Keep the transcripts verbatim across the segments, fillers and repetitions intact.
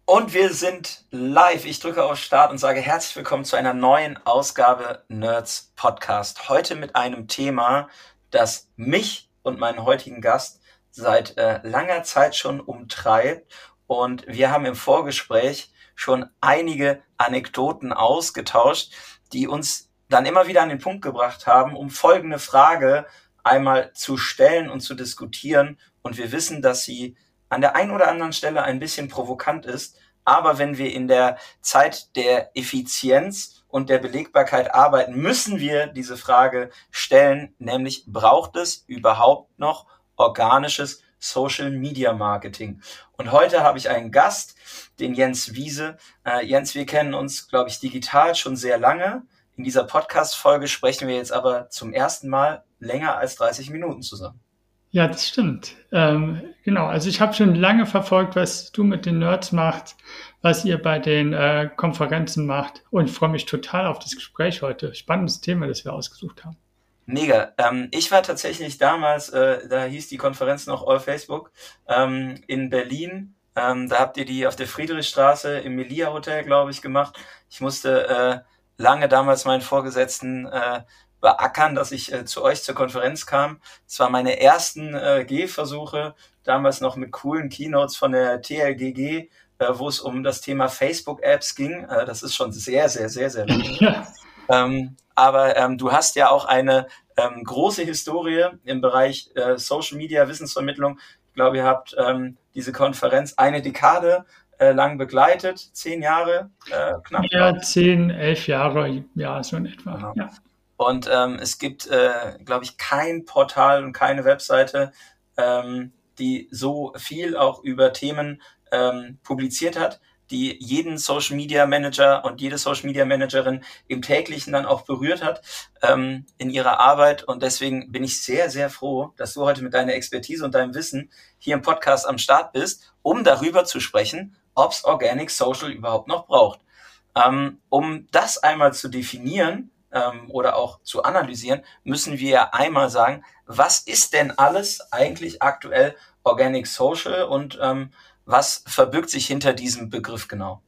Und wir sind live. Ich drücke auf Start und sage herzlich willkommen zu einer neuen Ausgabe Nerds Podcast. Heute mit einem Thema, das mich und meinen heutigen Gast seit äh, langer Zeit schon umtreibt. Und wir haben im Vorgespräch schon einige Anekdoten ausgetauscht, die uns dann immer wieder an den Punkt gebracht haben, um folgende Frage einmal zu stellen und zu diskutieren. Und wir wissen, dass sie an der einen oder anderen Stelle ein bisschen provokant ist, aber wenn wir in der Zeit der Effizienz und der Belegbarkeit arbeiten, müssen wir diese Frage stellen, nämlich braucht es überhaupt noch organisches Social Media Marketing? Und heute habe ich einen Gast, den Jens Wiese. Äh, Jens, wir kennen uns, glaube ich, digital schon sehr lange. In dieser Podcast-Folge sprechen wir jetzt aber zum ersten Mal länger als dreißig Minuten zusammen. Ja, das stimmt. Ähm, genau, also ich habe schon lange verfolgt, was du mit den Nerds macht, was ihr bei den äh, Konferenzen macht und freue mich total auf das Gespräch heute. Spannendes Thema, das wir ausgesucht haben. Mega. Ähm, ich war tatsächlich damals, äh, da hieß die Konferenz noch All Facebook, ähm, in Berlin. Ähm, da habt ihr die auf der Friedrichstraße im Melia Hotel, glaube ich, gemacht. Ich musste äh, lange damals meinen Vorgesetzten äh, beackern, dass ich äh, zu euch zur Konferenz kam. Es waren meine ersten äh, Gehversuche, damals noch mit coolen Keynotes von der T L G G, äh, wo es um das Thema Facebook-Apps ging. Äh, das ist schon sehr, sehr, sehr, sehr lange. Ja. Ähm, aber ähm, du hast ja auch eine ähm, große Historie im Bereich äh, Social Media, Wissensvermittlung. Ich glaube, ihr habt ähm, diese Konferenz eine Dekade äh, lang begleitet, zehn Jahre äh, knapp. Ja, zehn, elf Jahre, ja, so in etwa. Genau. Ja. Und ähm, es gibt, äh, glaube ich, kein Portal und keine Webseite, ähm, die so viel auch über Themen ähm, publiziert hat, die jeden Social Media Manager und jede Social Media Managerin im täglichen dann auch berührt hat ähm, in ihrer Arbeit. Und deswegen bin ich sehr, sehr froh, dass du heute mit deiner Expertise und deinem Wissen hier im Podcast am Start bist, um darüber zu sprechen, ob es Organic Social überhaupt noch braucht. Ähm, um das einmal zu definieren, oder auch zu analysieren, müssen wir einmal sagen, was ist denn alles eigentlich aktuell Organic Social und ähm, was verbirgt sich hinter diesem Begriff genau?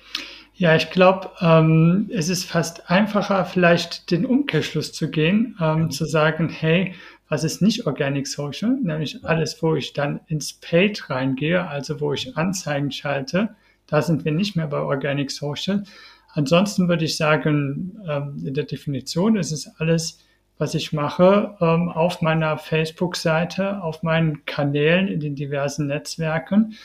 Ja, ich glaube, ähm, es ist fast einfacher, vielleicht den Umkehrschluss zu gehen, ähm, mhm. zu sagen, hey, was ist nicht Organic Social? Nämlich alles, wo ich dann ins Paid reingehe, also wo ich Anzeigen schalte, da sind wir nicht mehr bei Organic Social. Ansonsten würde ich sagen, in der Definition ist es alles, was ich mache, auf meiner Facebook-Seite, auf meinen Kanälen in den diversen Netzwerken.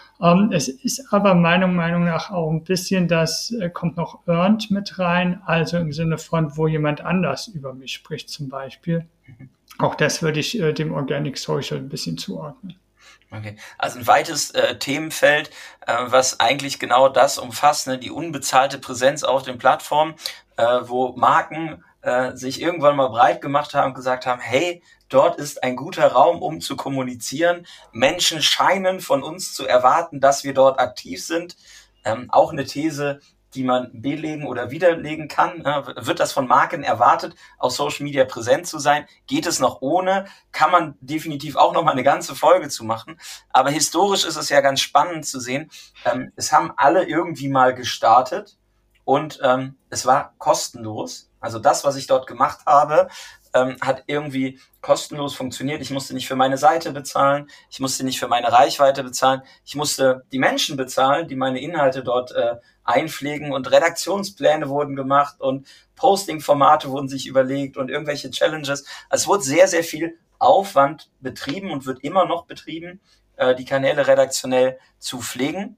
Es ist aber meiner Meinung nach auch ein bisschen, das kommt noch Earned mit rein, also im Sinne von, wo jemand anders über mich spricht zum Beispiel. Auch das würde ich dem Organic Social ein bisschen zuordnen. Okay, also ein weites äh, Themenfeld, äh, was eigentlich genau das umfasst, ne? Die unbezahlte Präsenz auf den Plattformen, äh, wo Marken äh, sich irgendwann mal breit gemacht haben und gesagt haben, hey, dort ist ein guter Raum, um zu kommunizieren. Menschen scheinen von uns zu erwarten, dass wir dort aktiv sind. Ähm, auch eine These, die man belegen oder widerlegen kann. Wird das von Marken erwartet, auf Social Media präsent zu sein? Geht es noch ohne? Kann man definitiv auch noch mal eine ganze Folge zu machen. Aber historisch ist es ja ganz spannend zu sehen. Ähm, es haben alle irgendwie mal gestartet und ähm, es war kostenlos. Also das, was ich dort gemacht habe, ähm, hat irgendwie kostenlos funktioniert. Ich musste nicht für meine Seite bezahlen. Ich musste nicht für meine Reichweite bezahlen. Ich musste die Menschen bezahlen, die meine Inhalte dort äh, einpflegen, und Redaktionspläne wurden gemacht und Posting-Formate wurden sich überlegt und irgendwelche Challenges. Also es wurde sehr, sehr viel Aufwand betrieben und wird immer noch betrieben, äh, die Kanäle redaktionell zu pflegen.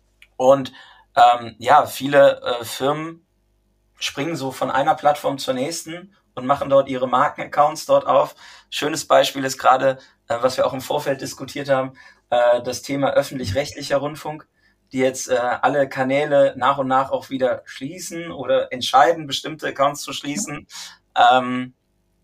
Und ähm, ja, viele äh, Firmen springen so von einer Plattform zur nächsten und machen dort ihre Markenaccounts dort auf. Schönes Beispiel ist gerade, äh, was wir auch im Vorfeld diskutiert haben, äh, das Thema öffentlich-rechtlicher Rundfunk, die jetzt äh, alle Kanäle nach und nach auch wieder schließen oder entscheiden, bestimmte Accounts zu schließen. Ähm,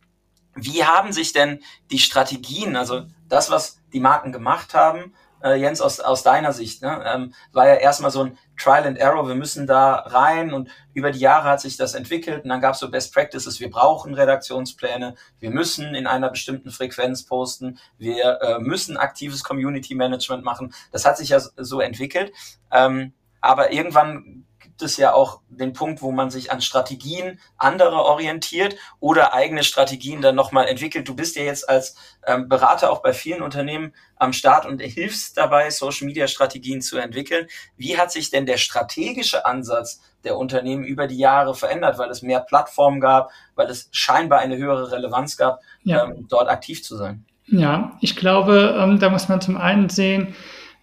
wie haben sich denn die Strategien, also das, was die Marken gemacht haben, äh, Jens, aus, aus deiner Sicht, ne, ähm, war ja erstmal so ein Trial and Error, wir müssen da rein, und über die Jahre hat sich das entwickelt und dann gab es so Best Practices, wir brauchen Redaktionspläne, wir müssen in einer bestimmten Frequenz posten, wir äh, müssen aktives Community Management machen. Das hat sich ja so entwickelt. Ähm, aber irgendwann gibt es ja auch den Punkt, wo man sich an Strategien anderer orientiert oder eigene Strategien dann nochmal entwickelt. Du bist ja jetzt als ähm, Berater auch bei vielen Unternehmen am Start und hilfst dabei, Social-Media-Strategien zu entwickeln. Wie hat sich denn der strategische Ansatz der Unternehmen über die Jahre verändert, weil es mehr Plattformen gab, weil es scheinbar eine höhere Relevanz gab, ja. ähm, dort aktiv zu sein? Ja, ich glaube, ähm, da muss man zum einen sehen,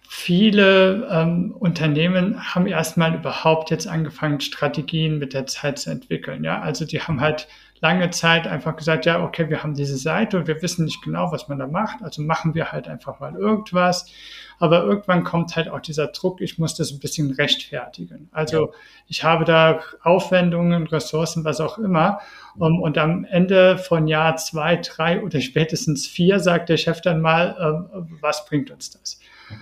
viele ähm, Unternehmen haben erstmal überhaupt jetzt angefangen, Strategien mit der Zeit zu entwickeln. Ja, also die haben halt lange Zeit einfach gesagt, ja, okay, wir haben diese Seite und wir wissen nicht genau, was man da macht, also machen wir halt einfach mal irgendwas. Aber irgendwann kommt halt auch dieser Druck, ich muss das ein bisschen rechtfertigen. Also ja. ich habe da Aufwendungen, Ressourcen, was auch immer. Um, und am Ende von Jahr zwei, drei oder spätestens vier sagt der Chef dann mal, ähm, was bringt uns das?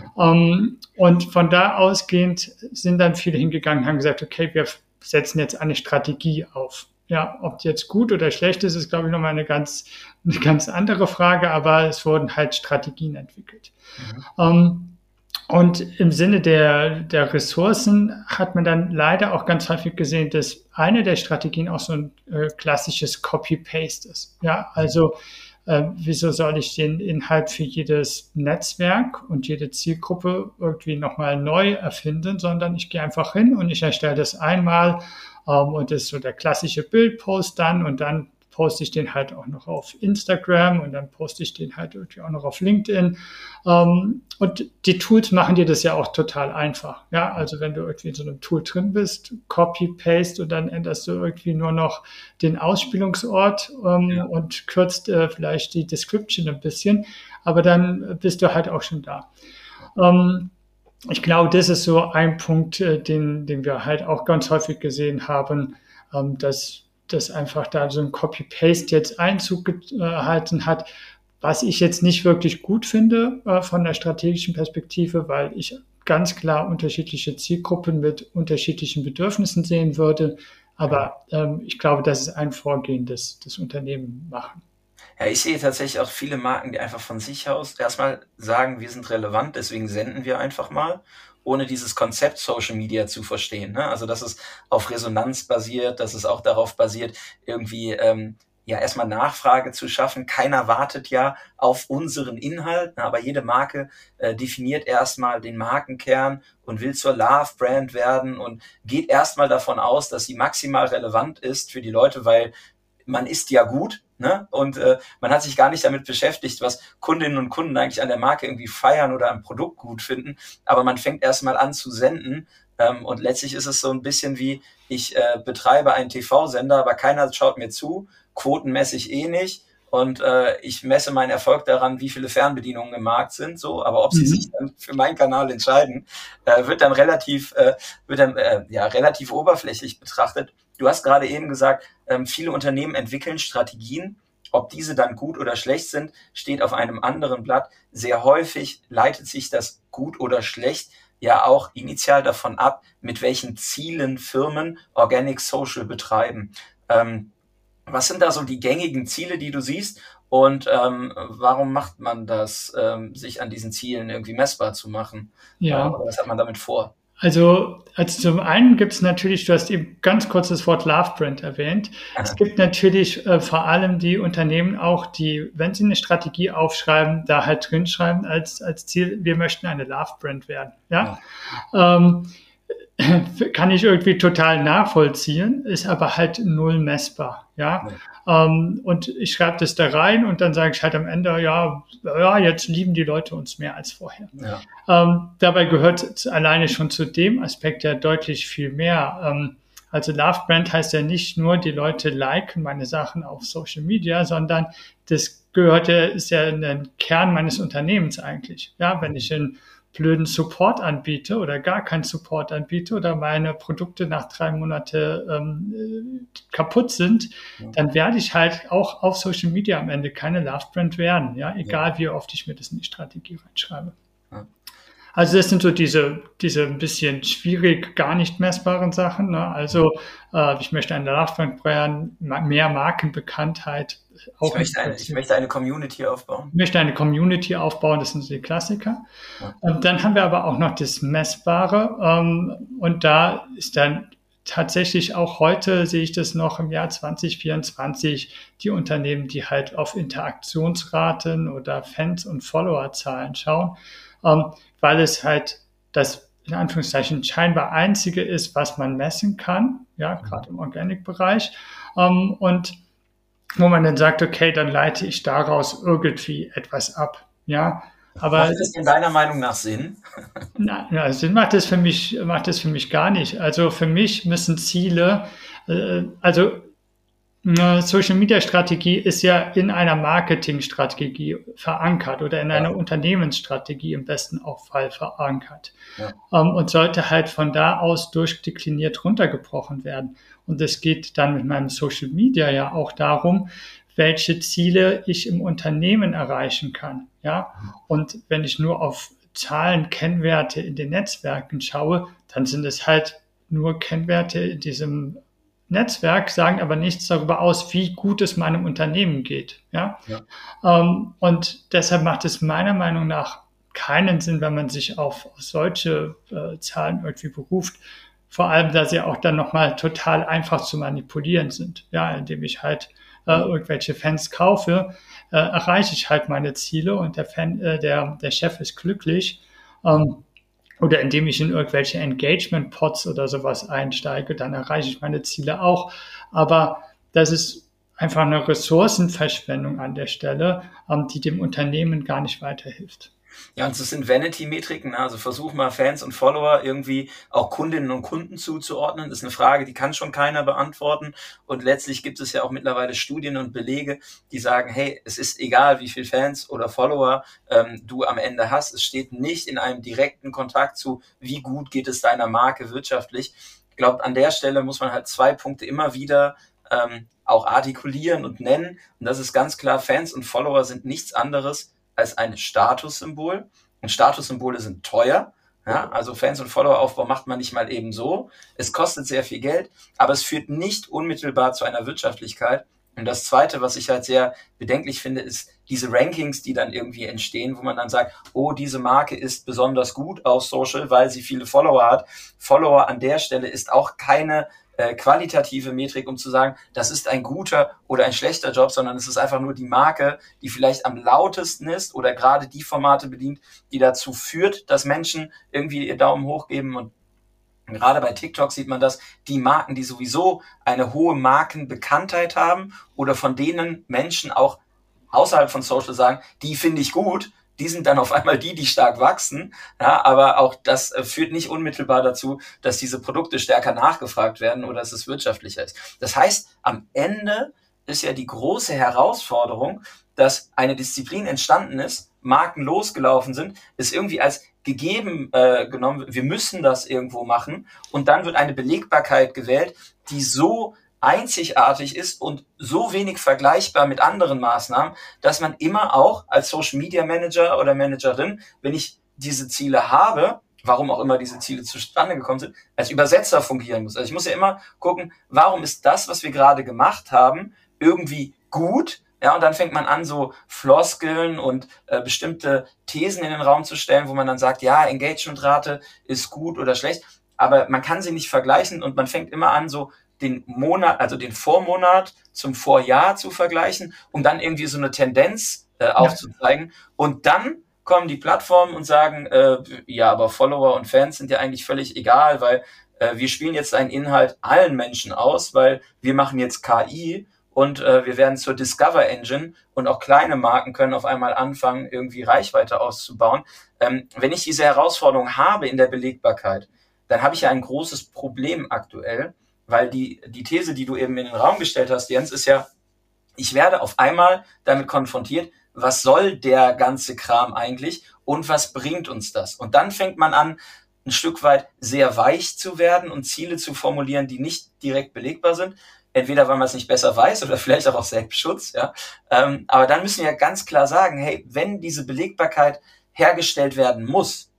Um, und von da ausgehend sind dann viele hingegangen und haben gesagt, okay, wir setzen jetzt eine Strategie auf. Ja, ob die jetzt gut oder schlecht ist, ist, glaube ich, nochmal eine ganz, eine ganz andere Frage, aber es wurden halt Strategien entwickelt. Mhm. Um, und im Sinne der, der Ressourcen hat man dann leider auch ganz häufig gesehen, dass eine der Strategien auch so ein äh, klassisches Copy-Paste ist. Ja, also äh, wieso soll ich den Inhalt für jedes Netzwerk und jede Zielgruppe irgendwie nochmal neu erfinden, sondern ich gehe einfach hin und ich erstelle das einmal ähm, und das ist so der klassische Bildpost dann und dann poste ich den halt auch noch auf Instagram und dann poste ich den halt irgendwie auch noch auf LinkedIn. Um, und die Tools machen dir das ja auch total einfach. Ja, also wenn du irgendwie in so einem Tool drin bist, Copy, Paste und dann änderst du irgendwie nur noch den Ausspielungsort um, ja. und kürzt äh, vielleicht die Description ein bisschen, aber dann bist du halt auch schon da. Um, ich glaube, das ist so ein Punkt, äh, den, den wir halt auch ganz häufig gesehen haben, ähm, dass dass einfach da so ein Copy-Paste jetzt Einzug erhalten hat, was ich jetzt nicht wirklich gut finde äh, von der strategischen Perspektive, weil ich ganz klar unterschiedliche Zielgruppen mit unterschiedlichen Bedürfnissen sehen würde. Aber ähm, ich glaube, das ist ein Vorgehen, das das Unternehmen machen. Ja, ich sehe tatsächlich auch viele Marken, die einfach von sich aus erstmal sagen, wir sind relevant, deswegen senden wir einfach mal, ohne dieses Konzept Social Media zu verstehen. Ne? Also dass es auf Resonanz basiert, dass es auch darauf basiert, irgendwie ähm, ja erstmal Nachfrage zu schaffen. Keiner wartet ja auf unseren Inhalt, ne? Aber jede Marke äh, definiert erstmal den Markenkern und will zur Love-Brand werden und geht erstmal davon aus, dass sie maximal relevant ist für die Leute, weil man ist ja gut. Ne? Und äh, man hat sich gar nicht damit beschäftigt, was Kundinnen und Kunden eigentlich an der Marke irgendwie feiern oder am Produkt gut finden. Aber man fängt erstmal an zu senden. Ähm, und letztlich ist es so ein bisschen wie, ich äh, betreibe einen T V-Sender, aber keiner schaut mir zu. Quoten messe ich eh nicht. Und äh, ich messe meinen Erfolg daran, wie viele Fernbedienungen im Markt sind. So, aber ob sie mhm. sich dann für meinen Kanal entscheiden, äh, wird dann relativ, äh, wird dann äh, ja relativ oberflächlich betrachtet. Du hast gerade eben gesagt, ähm, viele Unternehmen entwickeln Strategien. Ob diese dann gut oder schlecht sind, steht auf einem anderen Blatt. Sehr häufig leitet sich das gut oder schlecht ja auch initial davon ab, mit welchen Zielen Firmen Organic Social betreiben. Ähm, was sind da so die gängigen Ziele, die du siehst? Und ähm, warum macht man das, ähm, sich an diesen Zielen irgendwie messbar zu machen? Ja. Äh, was hat man damit vor? Also, also zum einen gibt es natürlich, du hast eben ganz kurz das Wort Love Brand erwähnt. Aha. Es gibt natürlich äh, vor allem die Unternehmen auch, die, wenn sie eine Strategie aufschreiben, da halt drin schreiben als, als Ziel, wir möchten eine Love Brand werden. Ja. ja. Ähm, kann ich irgendwie total nachvollziehen, ist aber halt null messbar, ja. ja. Ähm, und ich schreibe das da rein und dann sage ich halt am Ende, ja, ja, jetzt lieben die Leute uns mehr als vorher. Ja. Ähm, dabei gehört es alleine schon zu dem Aspekt ja deutlich viel mehr. Ähm, also Love Brand heißt ja nicht nur, die Leute liken meine Sachen auf Social Media, sondern das gehört ja, ist ja ein Kern meines Unternehmens eigentlich. Ja, wenn ich in blöden Support anbiete oder gar keinen Support anbiete oder meine Produkte nach drei Monaten ähm, kaputt sind, ja. dann werde ich halt auch auf Social Media am Ende keine Love Brand werden, ja, egal ja. wie oft ich mir das in die Strategie reinschreibe. Ja. Also das sind so diese, diese ein bisschen schwierig, gar nicht messbaren Sachen. Ne? Also äh, ich möchte eine Nachfrage, mehr Markenbekanntheit. Ich Auch möchte eine, ich möchte eine Community aufbauen. Ich möchte eine Community aufbauen, das sind so die Klassiker. Ja. Ähm, dann haben wir aber auch noch das Messbare. Ähm, und da ist dann tatsächlich auch heute, sehe ich das noch im Jahr zwanzig vierundzwanzig, die Unternehmen, die halt auf Interaktionsraten oder Fans- und Followerzahlen schauen, ähm, weil es halt das in Anführungszeichen scheinbar einzige ist, was man messen kann, ja, gerade im Organic-Bereich. Ähm, und wo man dann sagt, okay, dann leite ich daraus irgendwie etwas ab, ja. Aber macht das in deiner Meinung nach Sinn? na, ja, Sinn macht es für mich, macht es für mich gar nicht. Also für mich müssen Ziele, äh, also eine Social-Media-Strategie ist ja in einer Marketingstrategie verankert oder in einer Ja. Unternehmensstrategie im besten auch Fall verankert. Ja. Ähm, und sollte halt von da aus durchdekliniert runtergebrochen werden. Und es geht dann mit meinem Social Media ja auch darum, welche Ziele ich im Unternehmen erreichen kann. Ja, und wenn ich nur auf Zahlen, Kennwerte in den Netzwerken schaue, dann sind es halt nur Kennwerte in diesem Netzwerk, sagen aber nichts darüber aus, wie gut es meinem Unternehmen geht. Ja? Ja. Ähm, und deshalb macht es meiner Meinung nach keinen Sinn, wenn man sich auf, auf solche äh, Zahlen irgendwie beruft. Vor allem, da sie auch dann nochmal total einfach zu manipulieren sind. Ja, indem ich halt äh, irgendwelche Fans kaufe, äh, erreiche ich halt meine Ziele und der Fan, äh, der, der Chef ist glücklich. Ähm, oder indem ich in irgendwelche Engagement-Pods oder sowas einsteige, dann erreiche ich meine Ziele auch. Aber das ist einfach eine Ressourcenverschwendung an der Stelle, ähm, die dem Unternehmen gar nicht weiterhilft. Ja, und das sind Vanity-Metriken, also versuch mal Fans und Follower irgendwie auch Kundinnen und Kunden zuzuordnen. Das ist eine Frage, die kann schon keiner beantworten. Und letztlich gibt es ja auch mittlerweile Studien und Belege, die sagen, hey, es ist egal, wie viel Fans oder Follower ähm, du am Ende hast. Es steht nicht in einem direkten Kontakt zu, wie gut geht es deiner Marke wirtschaftlich. Ich glaube, an der Stelle muss man halt zwei Punkte immer wieder ähm, auch artikulieren und nennen. Und das ist ganz klar, Fans und Follower sind nichts anderes als ein Statussymbol. Und Statussymbole sind teuer. Ja, also Fans- und Followeraufbau macht man nicht mal eben so. Es kostet sehr viel Geld, aber es führt nicht unmittelbar zu einer Wirtschaftlichkeit. Und das Zweite, was ich halt sehr bedenklich finde, ist diese Rankings, die dann irgendwie entstehen, wo man dann sagt, oh, diese Marke ist besonders gut auf Social, weil sie viele Follower hat. Follower an der Stelle ist auch keine äh, qualitative Metrik, um zu sagen, das ist ein guter oder ein schlechter Job, sondern es ist einfach nur die Marke, die vielleicht am lautesten ist oder gerade die Formate bedient, die dazu führt, dass Menschen irgendwie ihr Daumen hoch geben. Und gerade bei TikTok sieht man das, die Marken, die sowieso eine hohe Markenbekanntheit haben oder von denen Menschen auch außerhalb von Social sagen, die finde ich gut, die sind dann auf einmal die, die stark wachsen. Ja, aber auch das äh, führt nicht unmittelbar dazu, dass diese Produkte stärker nachgefragt werden oder dass es wirtschaftlicher ist. Das heißt, am Ende ist ja die große Herausforderung, dass eine Disziplin entstanden ist, Marken losgelaufen sind, ist irgendwie als gegeben äh, genommen, wir müssen das irgendwo machen und dann wird eine Belegbarkeit gewählt, die so einzigartig ist und so wenig vergleichbar mit anderen Maßnahmen, dass man immer auch als Social Media Manager oder Managerin, wenn ich diese Ziele habe, warum auch immer diese Ziele zustande gekommen sind, als Übersetzer fungieren muss. Also ich muss ja immer gucken, warum ist das, was wir gerade gemacht haben, irgendwie gut? Ja, und dann fängt man an, so Floskeln und äh, bestimmte Thesen in den Raum zu stellen, wo man dann sagt, ja, Engagementrate ist gut oder schlecht, aber man kann sie nicht vergleichen und man fängt immer an, so den Monat, also den Vormonat zum Vorjahr zu vergleichen, um dann irgendwie so eine Tendenz äh, aufzuzeigen. Und dann kommen die Plattformen und sagen, äh, ja, aber Follower und Fans sind ja eigentlich völlig egal, weil äh, wir spielen jetzt einen Inhalt allen Menschen aus, weil wir machen jetzt K I und äh, wir werden zur Discover Engine und auch kleine Marken können auf einmal anfangen, irgendwie Reichweite auszubauen. Ähm, wenn ich diese Herausforderung habe in der Belegbarkeit, dann habe ich ja ein großes Problem aktuell, weil die, die These, die du eben in den Raum gestellt hast, Jens, ist ja, ich werde auf einmal damit konfrontiert, was soll der ganze Kram eigentlich und was bringt uns das? Und dann fängt man an, ein Stück weit sehr weich zu werden und Ziele zu formulieren, die nicht direkt belegbar sind. Entweder weil man es nicht besser weiß oder vielleicht auch aus Selbstschutz. Ja. Ähm, aber dann müssen wir ganz klar sagen, hey, wenn diese Belegbarkeit hergestellt werden muss,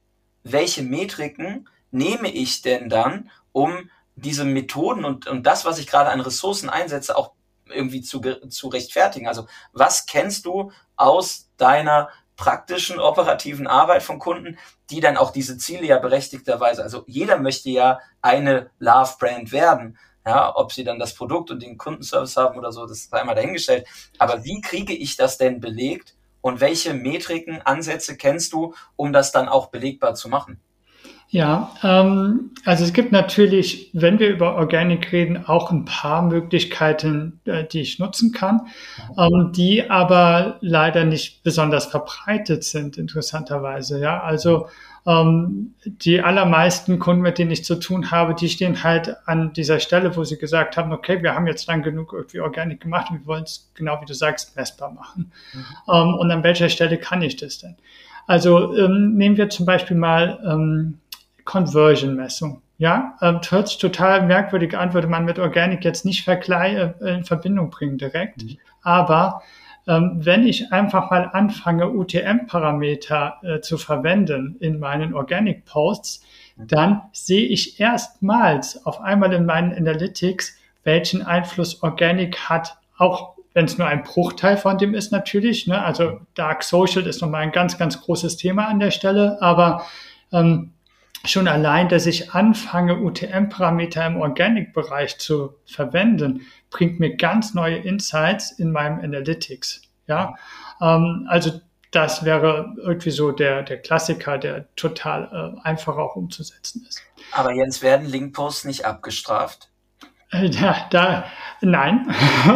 welche Metriken nehme ich denn dann, um diese Methoden und, und das, was ich gerade an Ressourcen einsetze, auch irgendwie zu, zu rechtfertigen. Also was kennst du aus deiner praktischen, operativen Arbeit von Kunden, die dann auch diese Ziele ja berechtigterweise, also jeder möchte ja eine Love-Brand werden, ja, ob sie dann das Produkt und den Kundenservice haben oder so, das sei mal dahingestellt. Aber wie kriege ich das denn belegt und welche Metriken, Ansätze kennst du, um das dann auch belegbar zu machen? Ja, ähm, also es gibt natürlich, wenn wir über Organic reden, auch ein paar Möglichkeiten, äh, die ich nutzen kann, ähm, die aber leider nicht besonders verbreitet sind, interessanterweise. Ja, also ähm, die allermeisten Kunden, mit denen ich zu tun habe, die stehen halt an dieser Stelle, wo sie gesagt haben, okay, wir haben jetzt lang genug irgendwie Organic gemacht und wir wollen es, genau wie du sagst, messbar machen. Mhm. Ähm, und an welcher Stelle kann ich das denn? Also ähm, nehmen wir zum Beispiel mal ähm, Conversion-Messung. Ja, ähm, hört sich total merkwürdig an, würde man mit Organic jetzt nicht vergleich, äh, in Verbindung bringen direkt. Mhm. Aber ähm, wenn ich einfach mal anfange, U T M-Parameter äh, zu verwenden in meinen Organic-Posts, mhm. dann sehe ich erstmals auf einmal in meinen Analytics, welchen Einfluss Organic hat, auch wenn es nur ein Bruchteil von dem ist natürlich. Ne? Also Dark Social ist nochmal ein ganz, ganz großes Thema an der Stelle, aber ähm, schon allein, dass ich anfange, U T M-Parameter im Organic-Bereich zu verwenden, bringt mir ganz neue Insights in meinem Analytics. Ja, ähm, also das wäre irgendwie so der, der Klassiker, der total äh, einfach auch umzusetzen ist. Aber Jens, werden Linkposts nicht abgestraft? Ja, da, nein.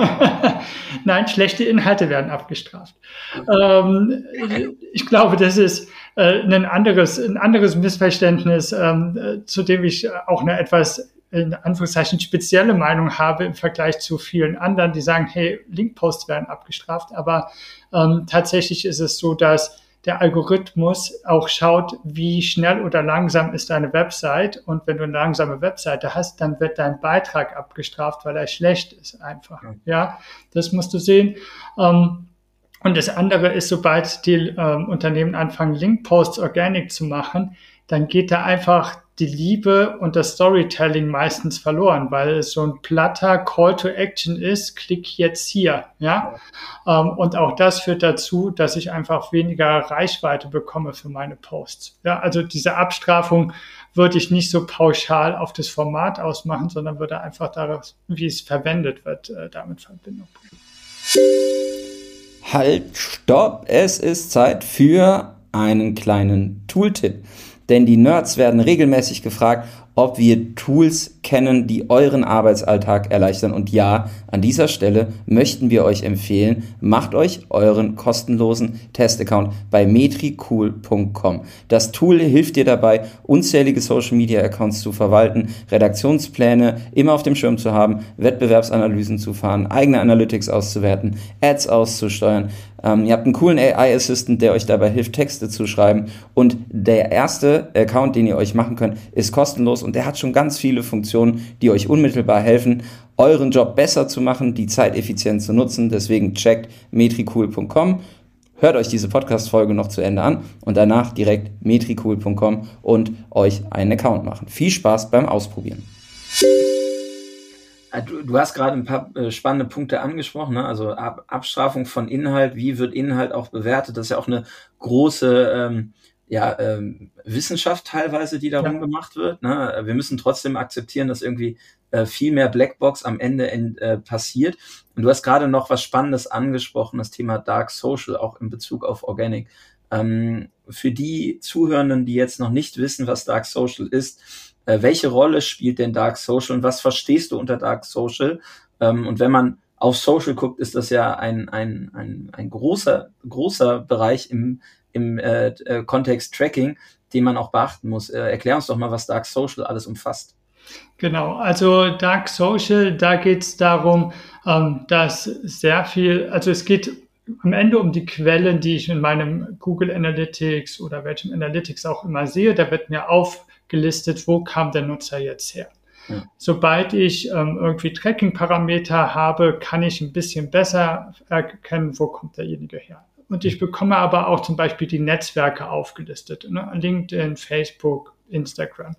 Nein, schlechte Inhalte werden abgestraft. Ähm, ich glaube, das ist äh, ein anderes, ein anderes Missverständnis, ähm, zu dem ich auch eine etwas, in Anführungszeichen, spezielle Meinung habe im Vergleich zu vielen anderen, die sagen, hey, Linkposts werden abgestraft. Aber ähm, tatsächlich ist es so, dass der Algorithmus auch schaut, wie schnell oder langsam ist deine Website. Und wenn du eine langsame Webseite hast, dann wird dein Beitrag abgestraft, weil er schlecht ist einfach. Ja, das musst du sehen. Und das andere ist, sobald die ähm, Unternehmen anfangen, Linkposts organic zu machen, dann geht da einfach die Liebe und das Storytelling meistens verloren, weil es so ein platter Call to Action ist, klick jetzt hier, ja. ja. Ähm, und auch das führt dazu, dass ich einfach weniger Reichweite bekomme für meine Posts. Ja, also diese Abstrafung würde ich nicht so pauschal auf das Format ausmachen, sondern würde einfach daraus, wie es verwendet wird, äh, damit Verbindung bringen. Halt, stopp! Es ist Zeit für einen kleinen Tooltip. Denn die Nerds werden regelmäßig gefragt, ob wir Tools kennen, die euren Arbeitsalltag erleichtern. Und ja, an dieser Stelle möchten wir euch empfehlen, macht euch euren kostenlosen Testaccount bei metricool punkt com. Das Tool hilft dir dabei, unzählige Social-Media-Accounts zu verwalten, Redaktionspläne immer auf dem Schirm zu haben, Wettbewerbsanalysen zu fahren, eigene Analytics auszuwerten, Ads auszusteuern. Ähm, ihr habt einen coolen A I-Assistant, der euch dabei hilft, Texte zu schreiben. Und der erste Account, den ihr euch machen könnt, ist kostenlos und der hat schon ganz viele Funktionen, die euch unmittelbar helfen, euren Job besser zu machen, die Zeit effizient zu nutzen. Deswegen checkt metricool punkt com, hört euch diese Podcast-Folge noch zu Ende an und danach direkt metricool punkt com und euch einen Account machen. Viel Spaß beim Ausprobieren. Du, du hast gerade ein paar äh, spannende Punkte angesprochen, ne? Also Ab- Abstrafung von Inhalt, wie wird Inhalt auch bewertet? Das ist ja auch eine große ähm, ja, ähm, Wissenschaft teilweise, die darum ja. gemacht wird. Ne? Wir müssen trotzdem akzeptieren, dass irgendwie äh, viel mehr Blackbox am Ende in, äh, passiert. Und du hast gerade noch was Spannendes angesprochen, das Thema Dark Social, auch in Bezug auf Organic. Ähm, für die Zuhörenden, die jetzt noch nicht wissen, was Dark Social ist, äh, welche Rolle spielt denn Dark Social und was verstehst du unter Dark Social? Ähm, und wenn man auf Social guckt, ist das ja ein, ein, ein, ein großer, großer Bereich im, im äh, äh, Kontext Tracking, den man auch beachten muss. Äh, erklär uns doch mal, was Dark Social alles umfasst. Genau, also Dark Social, da geht es darum, ähm, dass sehr viel, also es geht am Ende um die Quellen, die ich in meinem Google Analytics oder welchem Analytics auch immer sehe. Da wird mir aufgelistet, wo kam der Nutzer jetzt her. Ja. Sobald ich ähm, irgendwie Tracking-Parameter habe, kann ich ein bisschen besser erkennen, wo kommt derjenige her. und ich bekomme aber auch zum Beispiel die Netzwerke aufgelistet, ne? LinkedIn, Facebook, Instagram.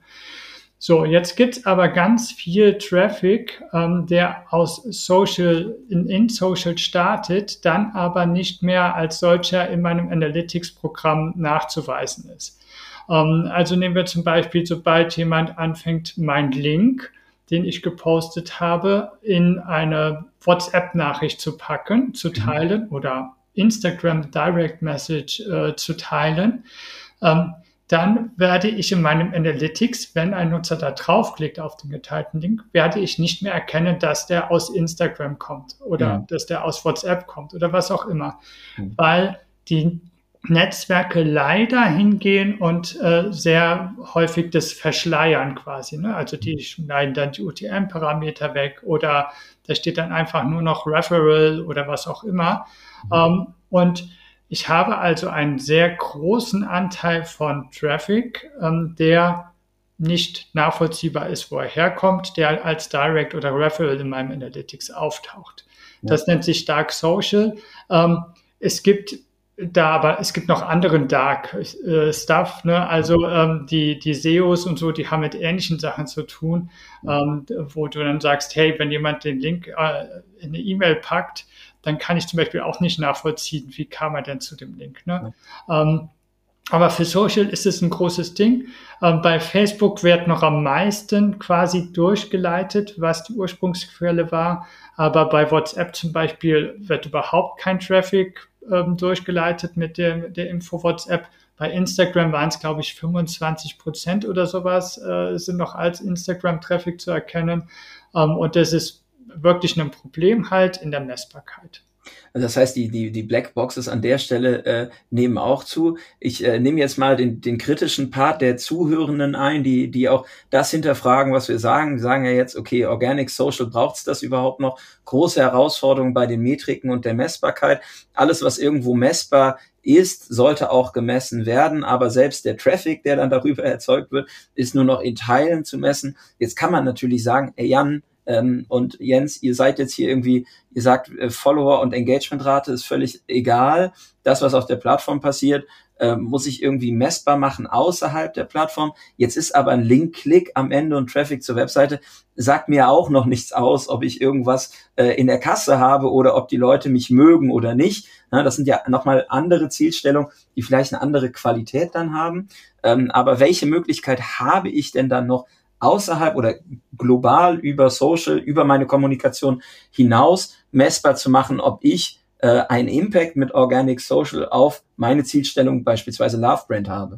So, jetzt gibt's aber ganz viel Traffic, ähm, der aus Social, in, in Social startet, dann aber nicht mehr als solcher in meinem Analytics-Programm nachzuweisen ist. Ähm, also nehmen wir zum Beispiel, sobald jemand anfängt, mein Link, den ich gepostet habe, in eine WhatsApp-Nachricht zu packen, zu teilen oder Instagram Direct Message äh, zu teilen, ähm, dann werde ich in meinem Analytics, wenn ein Nutzer da draufklickt auf den geteilten Link, werde ich nicht mehr erkennen, dass der aus Instagram kommt oder ja. dass der aus WhatsApp kommt oder was auch immer, mhm. weil die Netzwerke leider hingehen und äh, sehr häufig das verschleiern quasi. Ne? Also die schneiden dann die U T M-Parameter weg oder da steht dann einfach nur noch Referral oder was auch immer. Mhm. Ähm, und ich habe also einen sehr großen Anteil von Traffic, ähm, der nicht nachvollziehbar ist, wo er herkommt, der als Direct oder Referral in meinem Analytics auftaucht. Ja. Das nennt sich Dark Social. Ähm, es gibt da, aber es gibt noch anderen Dark äh, Stuff, ne? Also ähm, die die S E Os und so, die haben mit ähnlichen Sachen zu tun, ähm, wo du dann sagst, hey, wenn jemand den Link äh, in eine E-Mail packt, dann kann ich zum Beispiel auch nicht nachvollziehen, wie kam er denn zu dem Link. Ne? Ja. Ähm, aber für Social ist es ein großes Ding. Ähm, bei Facebook wird noch am meisten quasi durchgeleitet, was die Ursprungsquelle war. Aber bei WhatsApp zum Beispiel wird überhaupt kein Traffic ähm, durchgeleitet mit der, der Info WhatsApp. Bei Instagram waren es, glaube ich, fünfundzwanzig Prozent oder sowas, äh, sind noch als Instagram-Traffic zu erkennen. Ähm, und das ist wirklich ein Problem halt in der Messbarkeit. Also das heißt, die, die, die Blackboxes an der Stelle äh, nehmen auch zu. Ich äh, nehme jetzt mal den, den kritischen Part der Zuhörenden ein, die, die auch das hinterfragen, was wir sagen. Die sagen ja jetzt, okay, Organic Social, braucht's das überhaupt noch? Große Herausforderung bei den Metriken und der Messbarkeit. Alles, was irgendwo messbar ist, sollte auch gemessen werden, aber selbst der Traffic, der dann darüber erzeugt wird, ist nur noch in Teilen zu messen. Jetzt kann man natürlich sagen, ey Jan, Ähm, und Jens, ihr seid jetzt hier irgendwie, ihr sagt, äh, Follower und Engagementrate ist völlig egal. Das, was auf der Plattform passiert, äh, muss ich irgendwie messbar machen außerhalb der Plattform. Jetzt ist aber ein Link-Klick am Ende und Traffic zur Webseite sagt mir auch noch nichts aus, ob ich irgendwas äh, in der Kasse habe oder ob die Leute mich mögen oder nicht. Na, das sind ja nochmal andere Zielstellungen, die vielleicht eine andere Qualität dann haben. Ähm, aber welche Möglichkeit habe ich denn dann noch, außerhalb oder global über Social, über meine Kommunikation hinaus messbar zu machen, ob ich äh, einen Impact mit Organic Social auf meine Zielstellung, beispielsweise Love Brand, habe?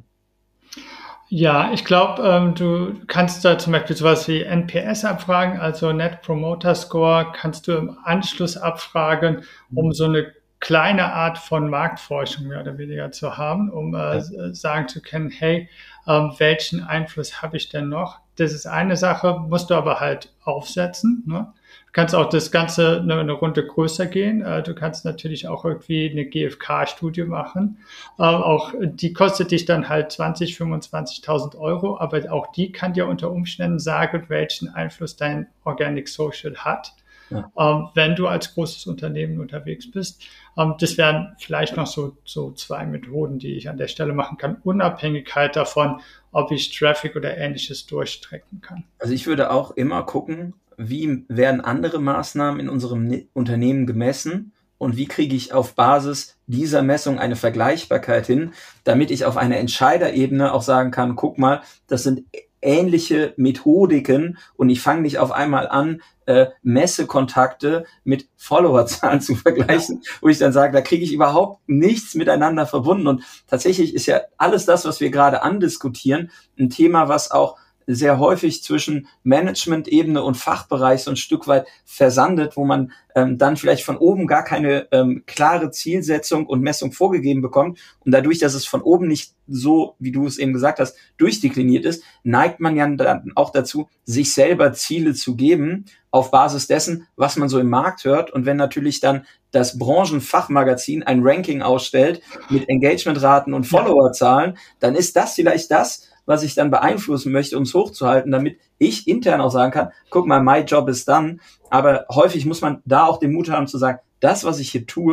Ja, ich glaube, ähm, du kannst da zum Beispiel sowas wie N P S abfragen, also Net Promoter Score, kannst du im Anschluss abfragen, um so eine kleine Art von Marktforschung mehr oder weniger zu haben, um äh, ja. sagen zu können, hey, ähm, welchen Einfluss habe ich denn noch? Das ist eine Sache, musst du aber halt aufsetzen. Ne? Du kannst auch das Ganze eine, eine Runde größer gehen. Äh, du kannst natürlich auch irgendwie eine G F K-Studie machen. Äh, auch die kostet dich dann halt zwanzig, fünfundzwanzigtausend Euro, aber auch die kann dir unter Umständen sagen, welchen Einfluss dein Organic Social hat. Ja. Ähm, wenn du als großes Unternehmen unterwegs bist. Ähm, das wären vielleicht noch so, so zwei Methoden, die ich an der Stelle machen kann, unabhängig halt davon, ob ich Traffic oder Ähnliches durchstrecken kann. Also ich würde auch immer gucken, wie werden andere Maßnahmen in unserem ne- Unternehmen gemessen und wie kriege ich auf Basis dieser Messung eine Vergleichbarkeit hin, damit ich auf einer Entscheiderebene auch sagen kann, guck mal, das sind ähnliche Methodiken und ich fange nicht auf einmal an, äh, Messekontakte mit Followerzahlen zu vergleichen, ja. wo ich dann sage, da kriege ich überhaupt nichts miteinander verbunden. Und tatsächlich ist ja alles das, was wir gerade andiskutieren, ein Thema, was auch sehr häufig zwischen Management-Ebene und Fachbereich so ein Stück weit versandet, wo man ähm, dann vielleicht von oben gar keine ähm, klare Zielsetzung und Messung vorgegeben bekommt. Und dadurch, dass es von oben nicht so, wie du es eben gesagt hast, durchdekliniert ist, neigt man ja dann auch dazu, sich selber Ziele zu geben auf Basis dessen, was man so im Markt hört. Und wenn natürlich dann das Branchenfachmagazin ein Ranking ausstellt mit Engagementraten und Followerzahlen, dann ist das vielleicht das, was ich dann beeinflussen möchte, um es hochzuhalten, damit ich intern auch sagen kann, guck mal, my job is done. Aber häufig muss man da auch den Mut haben zu sagen, das, was ich hier tue,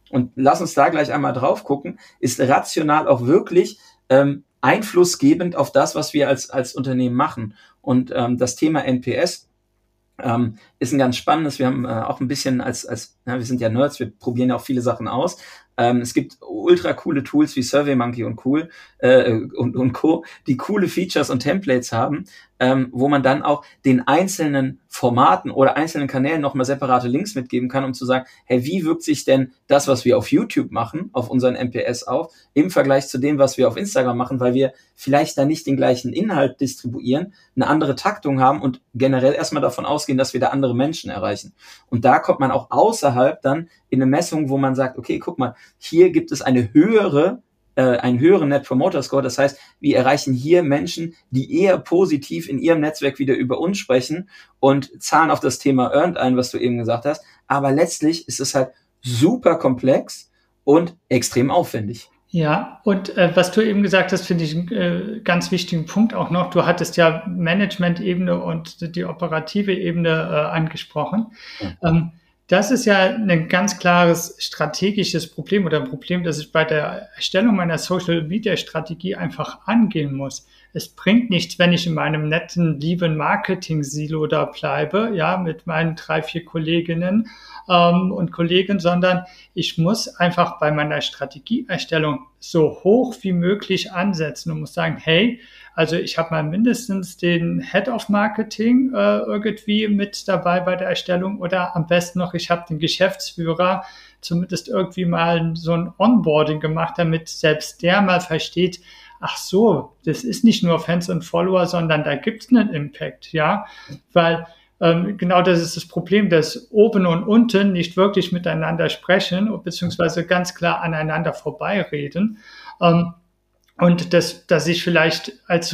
und lass uns da gleich einmal drauf gucken, ist rational auch wirklich ähm, einflussgebend auf das, was wir als, als Unternehmen machen. Und ähm, das Thema N P S ähm, ist ein ganz spannendes. Wir haben äh, auch ein bisschen als, als ja, wir sind ja Nerds, wir probieren ja auch viele Sachen aus. Ähm, es gibt ultra coole Tools wie SurveyMonkey und cool äh, und, und Co., die coole Features und Templates haben, ähm, wo man dann auch den einzelnen Formaten oder einzelnen Kanälen nochmal separate Links mitgeben kann, um zu sagen, hey, wie wirkt sich denn das, was wir auf YouTube machen, auf unseren N P S auf, im Vergleich zu dem, was wir auf Instagram machen, weil wir vielleicht da nicht den gleichen Inhalt distribuieren, eine andere Taktung haben und generell erstmal davon ausgehen, dass wir da andere Menschen erreichen. Und da kommt man auch außerhalb dann in eine Messung, wo man sagt, okay, guck mal, hier gibt es eine höhere äh, einen höheren Net Promoter Score. Das heißt, wir erreichen hier Menschen, die eher positiv in ihrem Netzwerk wieder über uns sprechen und zahlen auf das Thema Earned ein, was du eben gesagt hast. Aber letztlich ist es halt super komplex und extrem aufwendig. Ja, und äh, was du eben gesagt hast, finde ich einen äh, ganz wichtigen Punkt auch noch. Du hattest ja Management-Ebene und die operative Ebene äh, angesprochen. Ja. Ähm, Das ist ja ein ganz klares strategisches Problem oder ein Problem, das ich bei der Erstellung meiner Social-Media-Strategie einfach angehen muss. Es bringt nichts, wenn ich in meinem netten, lieben Marketing-Silo da bleibe, ja, mit meinen drei, vier Kolleginnen ähm, und Kollegen, sondern ich muss einfach bei meiner Strategieerstellung so hoch wie möglich ansetzen und muss sagen, hey, also ich habe mal mindestens den Head of Marketing äh, irgendwie mit dabei bei der Erstellung oder am besten noch, ich habe den Geschäftsführer zumindest irgendwie mal so ein Onboarding gemacht, damit selbst der mal versteht, ach so, das ist nicht nur Fans und Follower, sondern da gibt's einen Impact, ja, weil ähm, genau das ist das Problem, dass oben und unten nicht wirklich miteinander sprechen beziehungsweise ganz klar aneinander vorbeireden. Ähm, Und dass, dass ich vielleicht als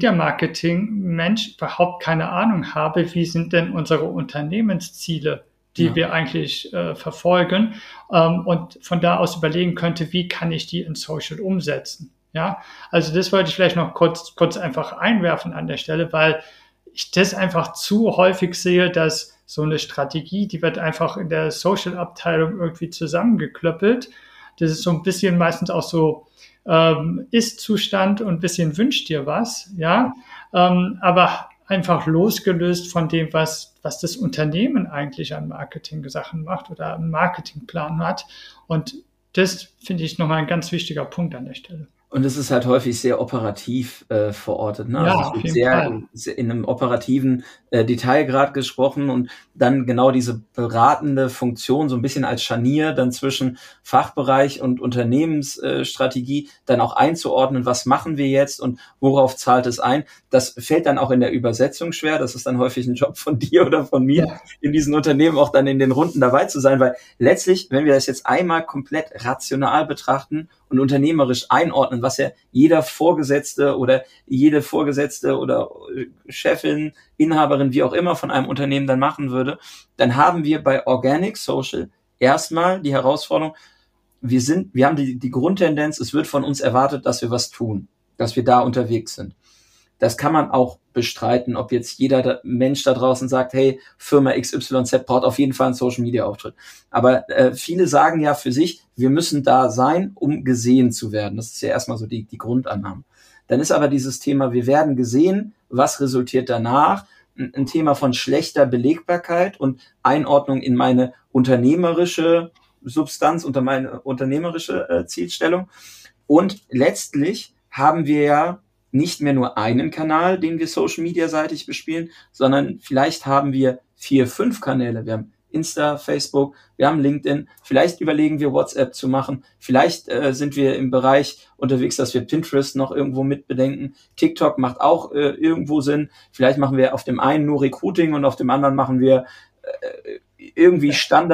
Social-Media-Marketing-Mensch überhaupt keine Ahnung habe, wie sind denn unsere Unternehmensziele, die ja. wir eigentlich äh, verfolgen, ähm, und von da aus überlegen könnte, wie kann ich die in Social umsetzen. Ja, also das wollte ich vielleicht noch kurz, kurz einfach einwerfen an der Stelle, weil ich das einfach zu häufig sehe, dass so eine Strategie, die wird einfach in der Social-Abteilung irgendwie zusammengeklöppelt. Das ist so ein bisschen meistens auch so, Ähm, Ist-Zustand und ein bisschen wünscht dir was, ja, ähm, aber einfach losgelöst von dem, was, was das Unternehmen eigentlich an Marketing-Sachen macht oder einen Marketingplan hat. Und das finde ich nochmal ein ganz wichtiger Punkt an der Stelle. Und es ist halt häufig sehr operativ äh, verortet. Ne? Ja, also es auf wird jeden sehr, Fall. sehr in einem operativen äh, Detailgrad gesprochen und dann genau diese beratende Funktion so ein bisschen als Scharnier dann zwischen Fachbereich und Unternehmensstrategie äh, dann auch einzuordnen, was machen wir jetzt und worauf zahlt es ein. Das fällt dann auch in der Übersetzung schwer. Das ist dann häufig ein Job von dir oder von mir, ja. in diesen Unternehmen auch dann in den Runden dabei zu sein, weil letztlich, wenn wir das jetzt einmal komplett rational betrachten und unternehmerisch einordnen, was ja jeder Vorgesetzte oder jede Vorgesetzte oder Chefin, Inhaberin, wie auch immer von einem Unternehmen dann machen würde, dann haben wir bei Organic Social erstmal die Herausforderung, wir sind, wir haben die, die Grundtendenz, es wird von uns erwartet, dass wir was tun, dass wir da unterwegs sind. Das kann man auch bestreiten, ob jetzt jeder Mensch da draußen sagt, hey, Firma X Y Z braucht auf jeden Fall einen Social-Media-Auftritt. Aber äh, viele sagen ja für sich, wir müssen da sein, um gesehen zu werden. Das ist ja erstmal so die, die Grundannahme. Dann ist aber dieses Thema, wir werden gesehen, was resultiert danach? Ein, ein Thema von schlechter Belegbarkeit und Einordnung in meine unternehmerische Substanz, unter meine unternehmerische äh, Zielstellung. Und letztlich haben wir ja nicht mehr nur einen Kanal, den wir Social-Media-seitig bespielen, sondern vielleicht haben wir vier, fünf Kanäle. Wir haben Insta, Facebook, wir haben LinkedIn. Vielleicht überlegen wir, WhatsApp zu machen. Vielleicht äh, sind wir im Bereich unterwegs, dass wir Pinterest noch irgendwo mitbedenken. TikTok macht auch äh, irgendwo Sinn. Vielleicht machen wir auf dem einen nur Recruiting und auf dem anderen machen wir äh, irgendwie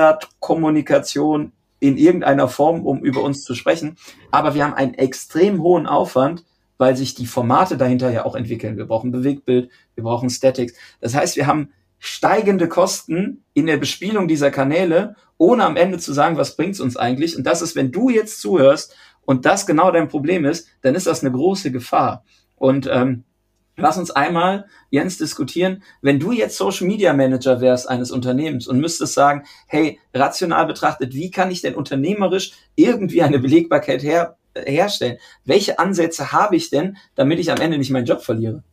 Standardkommunikation in irgendeiner Form, um über uns zu sprechen. Aber wir haben einen extrem hohen Aufwand, weil sich die Formate dahinter ja auch entwickeln. Wir brauchen Bewegtbild, wir brauchen Statics. Das heißt, wir haben steigende Kosten in der Bespielung dieser Kanäle, ohne am Ende zu sagen, was bringt's uns eigentlich? Und das ist, wenn du jetzt zuhörst und das genau dein Problem ist, dann ist das eine große Gefahr. Und ähm, Lass uns einmal, Jens, diskutieren, wenn du jetzt Social Media Manager wärst eines Unternehmens und müsstest sagen, hey, rational betrachtet, wie kann ich denn unternehmerisch irgendwie eine Belegbarkeit her, herstellen? Welche Ansätze habe ich denn, damit ich am Ende nicht meinen Job verliere?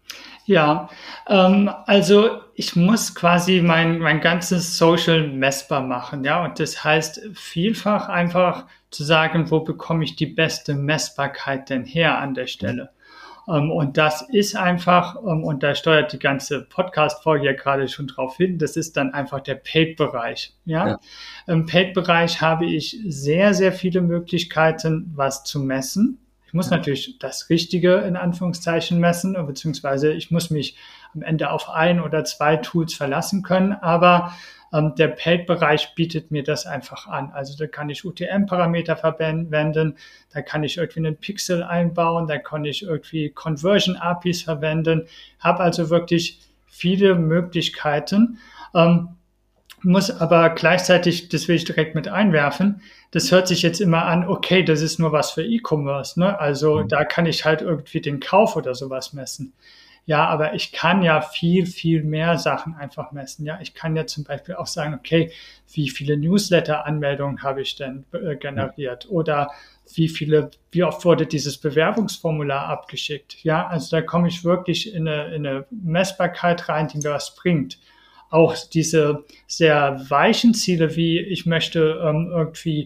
Ja, ähm, also ich muss quasi mein, mein ganzes Social messbar machen, ja, und das heißt vielfach einfach zu sagen, wo bekomme ich die beste Messbarkeit denn her an der Stelle? Ähm, und das ist einfach, ähm, und da steuert die ganze Podcast-Folge ja gerade schon drauf hin, das ist dann einfach der Paid-Bereich, ja. Ja. Im Paid-Bereich habe ich sehr, sehr viele Möglichkeiten, was zu messen. Ich muss natürlich das Richtige in Anführungszeichen messen, beziehungsweise ich muss mich am Ende auf ein oder zwei Tools verlassen können, aber ähm, der Paid-Bereich bietet mir das einfach an. Also da kann ich U T M-Parameter verwenden, da kann ich irgendwie einen Pixel einbauen, da kann ich irgendwie Conversion-A P Is verwenden, habe also wirklich viele Möglichkeiten. Ähm, muss aber gleichzeitig, das will ich direkt mit einwerfen, das hört sich jetzt immer an, okay, das ist nur was für E-Commerce, ne? Also da kann ich halt irgendwie den Kauf oder sowas messen. Ja, aber ich kann ja viel, viel mehr Sachen einfach messen. Ja, ich kann ja zum Beispiel auch sagen, okay, wie viele Newsletter-Anmeldungen habe ich denn äh, generiert? Oder wie viele, wie oft wurde dieses Bewerbungsformular abgeschickt? Ja, also da komme ich wirklich in eine, in eine Messbarkeit rein, die mir was bringt. Auch diese sehr weichen Ziele, wie ich möchte ähm, irgendwie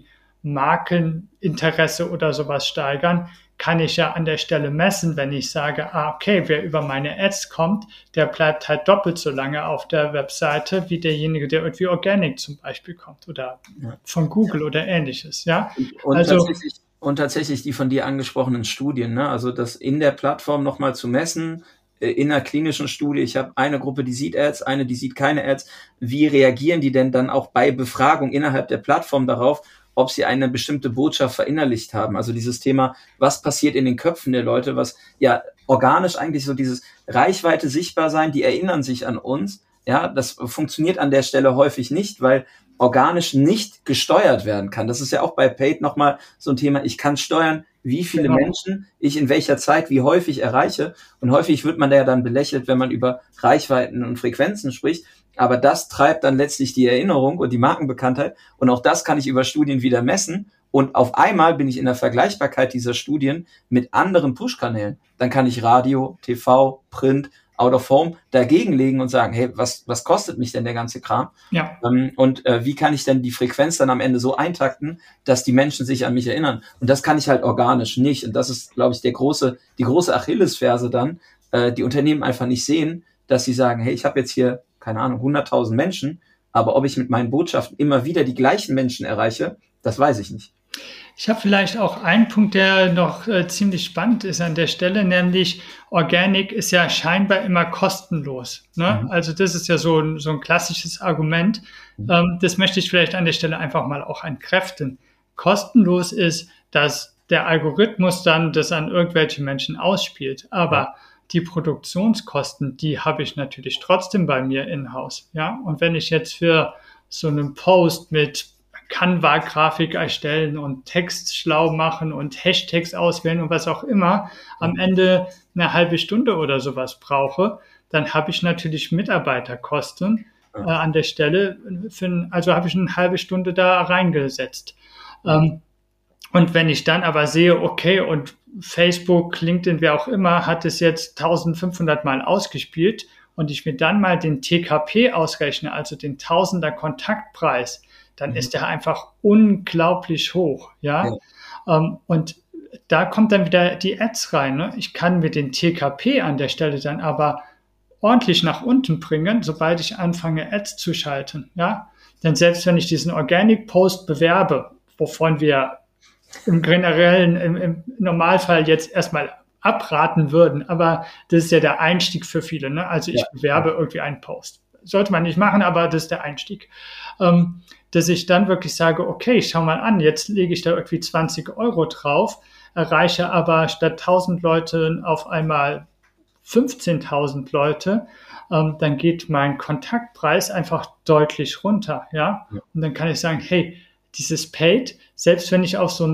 Markeninteresse oder sowas steigern, kann ich ja an der Stelle messen, wenn ich sage, ah, okay, wer über meine Ads kommt, der bleibt halt doppelt so lange auf der Webseite wie derjenige, der irgendwie organic zum Beispiel kommt oder von Google oder ähnliches, ja. Und, also, tatsächlich, und tatsächlich die von dir angesprochenen Studien, ne? Also das in der Plattform nochmal zu messen, in einer klinischen Studie, ich habe eine Gruppe, die sieht Ads, eine, die sieht keine Ads. Wie reagieren die denn dann auch bei Befragung innerhalb der Plattform darauf, ob sie eine bestimmte Botschaft verinnerlicht haben? Also dieses Thema, was passiert in den Köpfen der Leute, was ja organisch eigentlich so dieses Reichweite sichtbar sein, die erinnern sich an uns. Ja, das funktioniert an der Stelle häufig nicht, weil organisch nicht gesteuert werden kann. Das ist ja auch bei Paid nochmal so ein Thema. Ich kann steuern, wie viele genau. Menschen ich in welcher Zeit wie häufig erreiche. Und häufig wird man da ja dann belächelt, wenn man über Reichweiten und Frequenzen spricht. Aber das treibt dann letztlich die Erinnerung und die Markenbekanntheit. Und auch das kann ich über Studien wieder messen. Und auf einmal bin ich in der Vergleichbarkeit dieser Studien mit anderen Push-Kanälen. Dann kann ich Radio, T V, Print, Out of Home dagegen legen und sagen, hey, was, was kostet mich denn der ganze Kram? Ja. Ähm, und äh, wie kann ich denn die Frequenz dann am Ende so eintakten, dass die Menschen sich an mich erinnern? Und das kann ich halt organisch nicht. Und das ist, glaube ich, der große, die große Achillesferse dann, äh, die Unternehmen einfach nicht sehen, dass sie sagen, hey, ich habe jetzt hier, keine Ahnung, hunderttausend Menschen, aber ob ich mit meinen Botschaften immer wieder die gleichen Menschen erreiche, das weiß ich nicht. Ich habe vielleicht auch einen Punkt, der noch äh, ziemlich spannend ist an der Stelle, nämlich Organic ist ja scheinbar immer kostenlos. Ne? Mhm. Also das ist ja so ein, so ein klassisches Argument. Mhm. Ähm, das möchte ich vielleicht an der Stelle einfach mal auch entkräften. Kostenlos ist, dass der Algorithmus dann das an irgendwelche Menschen ausspielt. Aber ja. die Produktionskosten, die habe ich natürlich trotzdem bei mir in-house. Ja? Und wenn ich jetzt für so einen Post mit Canva-Grafik erstellen und Text schlau machen und Hashtags auswählen und was auch immer, am Ende eine halbe Stunde oder sowas brauche, dann habe ich natürlich Mitarbeiterkosten äh, an der Stelle. Für, also habe ich eine halbe Stunde da reingesetzt. Ähm, und wenn ich dann aber sehe, okay, und Facebook, LinkedIn, wer auch immer, hat es jetzt eintausendfünfhundert Mal ausgespielt und ich mir dann mal den T K P ausrechne, also den Tausender Kontaktpreis, dann mhm. ist der einfach unglaublich hoch, ja. ja. Um, und da kommt dann wieder die Ads rein. Ne? Ich kann mir den T K P an der Stelle dann aber ordentlich nach unten bringen, sobald ich anfange, Ads zu schalten, ja. Denn selbst wenn ich diesen Organic Post bewerbe, wovon wir im generellen, im, im Normalfall jetzt erstmal abraten würden, aber das ist ja der Einstieg für viele, ne? Also ich ja. bewerbe irgendwie einen Post. Sollte man nicht machen, aber das ist der Einstieg. Ähm, dass ich dann wirklich sage, okay, schau mal an, jetzt lege ich da irgendwie zwanzig Euro drauf, erreiche aber statt tausend Leute auf einmal fünfzehntausend Leute, ähm, dann geht mein Kontaktpreis einfach deutlich runter, ja? ja. Und dann kann ich sagen, hey, dieses Paid, selbst wenn ich auf so eine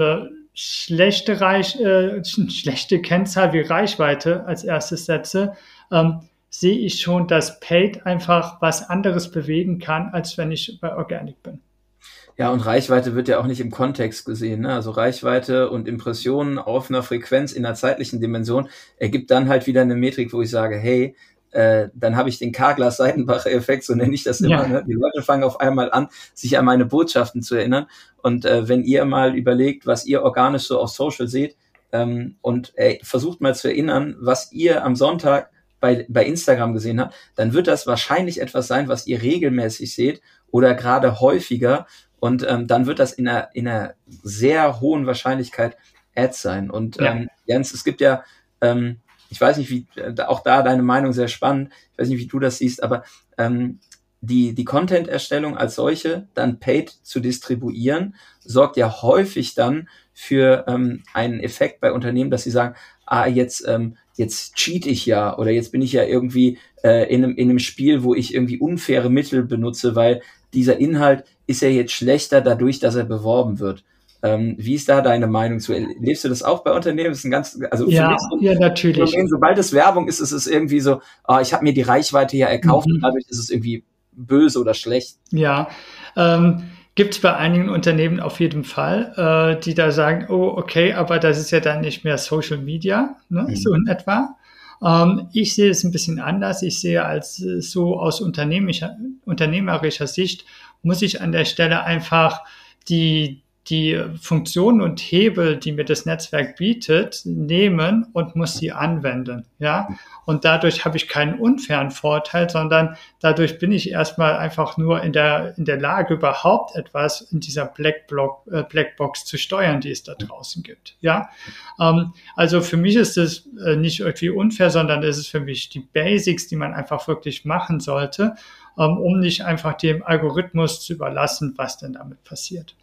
schlechte, Reich, äh, schlechte Kennzahl wie Reichweite als erstes setze, ähm, sehe ich schon, dass Paid einfach was anderes bewegen kann, als wenn ich bei Organic bin. Ja, und Reichweite wird ja auch nicht im Kontext gesehen, ne? Also Reichweite und Impressionen auf einer Frequenz in einer zeitlichen Dimension ergibt dann halt wieder eine Metrik, wo ich sage, hey, äh, dann habe ich den Karglas-Seitenbacher-Effekt, so nenne ich das immer. Ja. Ne? Die Leute fangen auf einmal an, sich an meine Botschaften zu erinnern. Und äh, wenn ihr mal überlegt, was ihr organisch so auf Social seht ähm, und ey, versucht mal zu erinnern, was ihr am Sonntag bei, bei Instagram gesehen habt, dann wird das wahrscheinlich etwas sein, was ihr regelmäßig seht oder gerade häufiger. Und ähm, dann wird das in einer, in einer sehr hohen Wahrscheinlichkeit Ads sein. Und ja. ähm, Jens, es gibt ja, ähm, ich weiß nicht, wie, äh, auch da deine Meinung sehr spannend, ich weiß nicht, wie du das siehst, aber ähm, die, die Content-Erstellung als solche dann paid zu distribuieren, sorgt ja häufig dann für ähm, einen Effekt bei Unternehmen, dass sie sagen, ah, jetzt, ähm, jetzt cheat ich ja oder jetzt bin ich ja irgendwie äh, in, einem, in einem Spiel, wo ich irgendwie unfaire Mittel benutze, weil dieser Inhalt ist ja jetzt schlechter dadurch, dass er beworben wird. Ähm, wie ist da deine Meinung zu? Lebst du das auch bei Unternehmen? Das ist ein ganz, also für ja, mich so, ja, natürlich. Sobald es Werbung ist, ist es irgendwie so, ah, ich habe mir die Reichweite ja erkauft mhm. und dadurch ist es irgendwie böse oder schlecht. Ja, ähm, gibt es bei einigen Unternehmen auf jeden Fall, äh, die da sagen, oh, okay, aber das ist ja dann nicht mehr Social Media, ne? Mhm. So in etwa. Ähm, ich sehe es ein bisschen anders. Ich sehe als so aus unternehmerischer, unternehmerischer Sicht muss ich an der Stelle einfach die die Funktionen und Hebel, die mir das Netzwerk bietet, nehmen und muss sie anwenden, ja. Und dadurch habe ich keinen unfairen Vorteil, sondern dadurch bin ich erstmal einfach nur in der, in der Lage, überhaupt etwas in dieser Blackbox, äh, Blackbox zu steuern, die es da draußen gibt, ja. Ähm, also für mich ist es äh, nicht irgendwie unfair, sondern es ist für mich die Basics, die man einfach wirklich machen sollte, ähm, um nicht einfach dem Algorithmus zu überlassen, was denn damit passiert.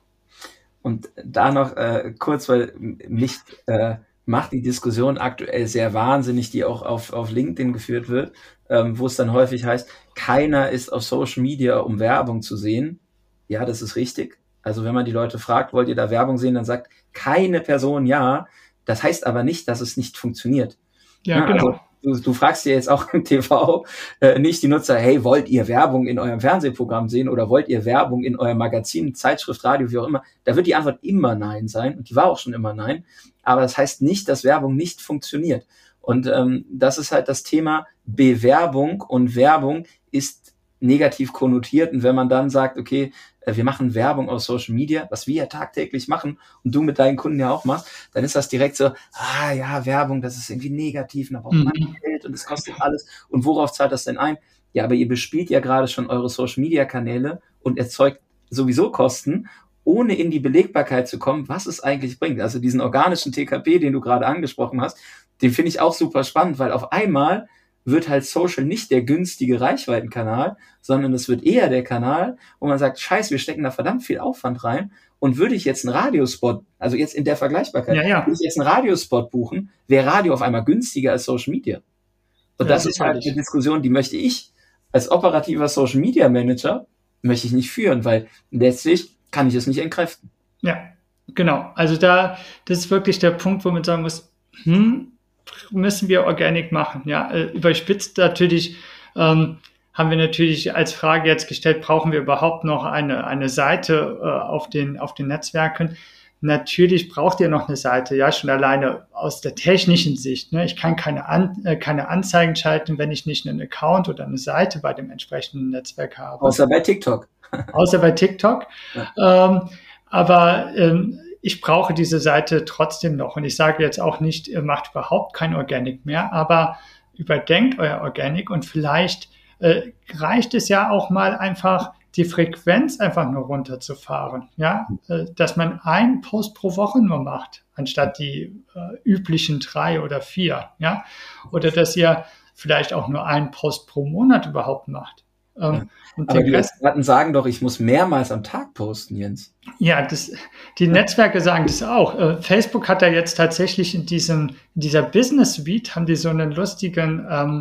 Und da noch äh, kurz, weil mich äh, macht die Diskussion aktuell sehr wahnsinnig, die auch auf, auf LinkedIn geführt wird, ähm, wo es dann häufig heißt, keiner ist auf Social Media, um Werbung zu sehen. Ja, das ist richtig. Also wenn man die Leute fragt, wollt ihr da Werbung sehen, dann sagt keine Person ja. Das heißt aber nicht, dass es nicht funktioniert. Ja, ja genau. Also, Du, du fragst dir jetzt auch im T V äh, nicht die Nutzer, hey, wollt ihr Werbung in eurem Fernsehprogramm sehen oder wollt ihr Werbung in eurem Magazin, Zeitschrift, Radio, wie auch immer? Da wird die Antwort immer Nein sein und die war auch schon immer Nein. Aber das heißt nicht, dass Werbung nicht funktioniert. Und ähm, das ist halt das Thema Bewerbung und Werbung ist negativ konnotiert. Und wenn man dann sagt, okay, wir machen Werbung auf Social Media, was wir ja tagtäglich machen und du mit deinen Kunden ja auch machst, dann ist das direkt so, ah ja, Werbung, das ist irgendwie negativ, da braucht man mhm. Geld und es kostet alles. Und worauf zahlt das denn ein? Ja, aber ihr bespielt ja gerade schon eure Social Media Kanäle und erzeugt sowieso Kosten, ohne in die Belegbarkeit zu kommen, was es eigentlich bringt. Also diesen organischen T K P, den du gerade angesprochen hast, den finde ich auch super spannend, weil auf einmal wird halt Social nicht der günstige Reichweitenkanal, sondern es wird eher der Kanal, wo man sagt, scheiße, wir stecken da verdammt viel Aufwand rein und würde ich jetzt einen Radiospot, also jetzt in der Vergleichbarkeit, ja, ja. würde ich jetzt einen Radiospot buchen, wäre Radio auf einmal günstiger als Social Media. Und ja, das ist halt eine Diskussion, die möchte ich als operativer Social Media Manager, möchte ich nicht führen, weil letztlich kann ich es nicht entkräften. Ja, genau. Also da, das ist wirklich der Punkt, wo man sagen muss, hm, müssen wir Organic machen, ja, überspitzt natürlich, ähm, haben wir natürlich als Frage jetzt gestellt, brauchen wir überhaupt noch eine, eine Seite äh, auf den, auf den Netzwerken? Natürlich braucht ihr noch eine Seite, ja, schon alleine aus der technischen Sicht, ne? Ich kann keine, An, äh, keine Anzeigen schalten, wenn ich nicht einen Account oder eine Seite bei dem entsprechenden Netzwerk habe. Außer bei TikTok. Außer bei TikTok. Ja. Ähm, aber ähm, ich brauche diese Seite trotzdem noch. Und ich sage jetzt auch nicht, ihr macht überhaupt kein Organic mehr, aber überdenkt euer Organic und vielleicht äh, reicht es ja auch mal einfach, die Frequenz einfach nur runterzufahren. Ja, äh, dass man einen Post pro Woche nur macht, anstatt die äh, üblichen drei oder vier. Ja, oder dass ihr vielleicht auch nur einen Post pro Monat überhaupt macht. Ähm, und aber die Experten sagen doch, ich muss mehrmals am Tag posten, Jens. Ja, das, die Netzwerke sagen das auch. Äh, Facebook hat da jetzt tatsächlich in diesem, in dieser Business Suite haben die so einen lustigen, ähm,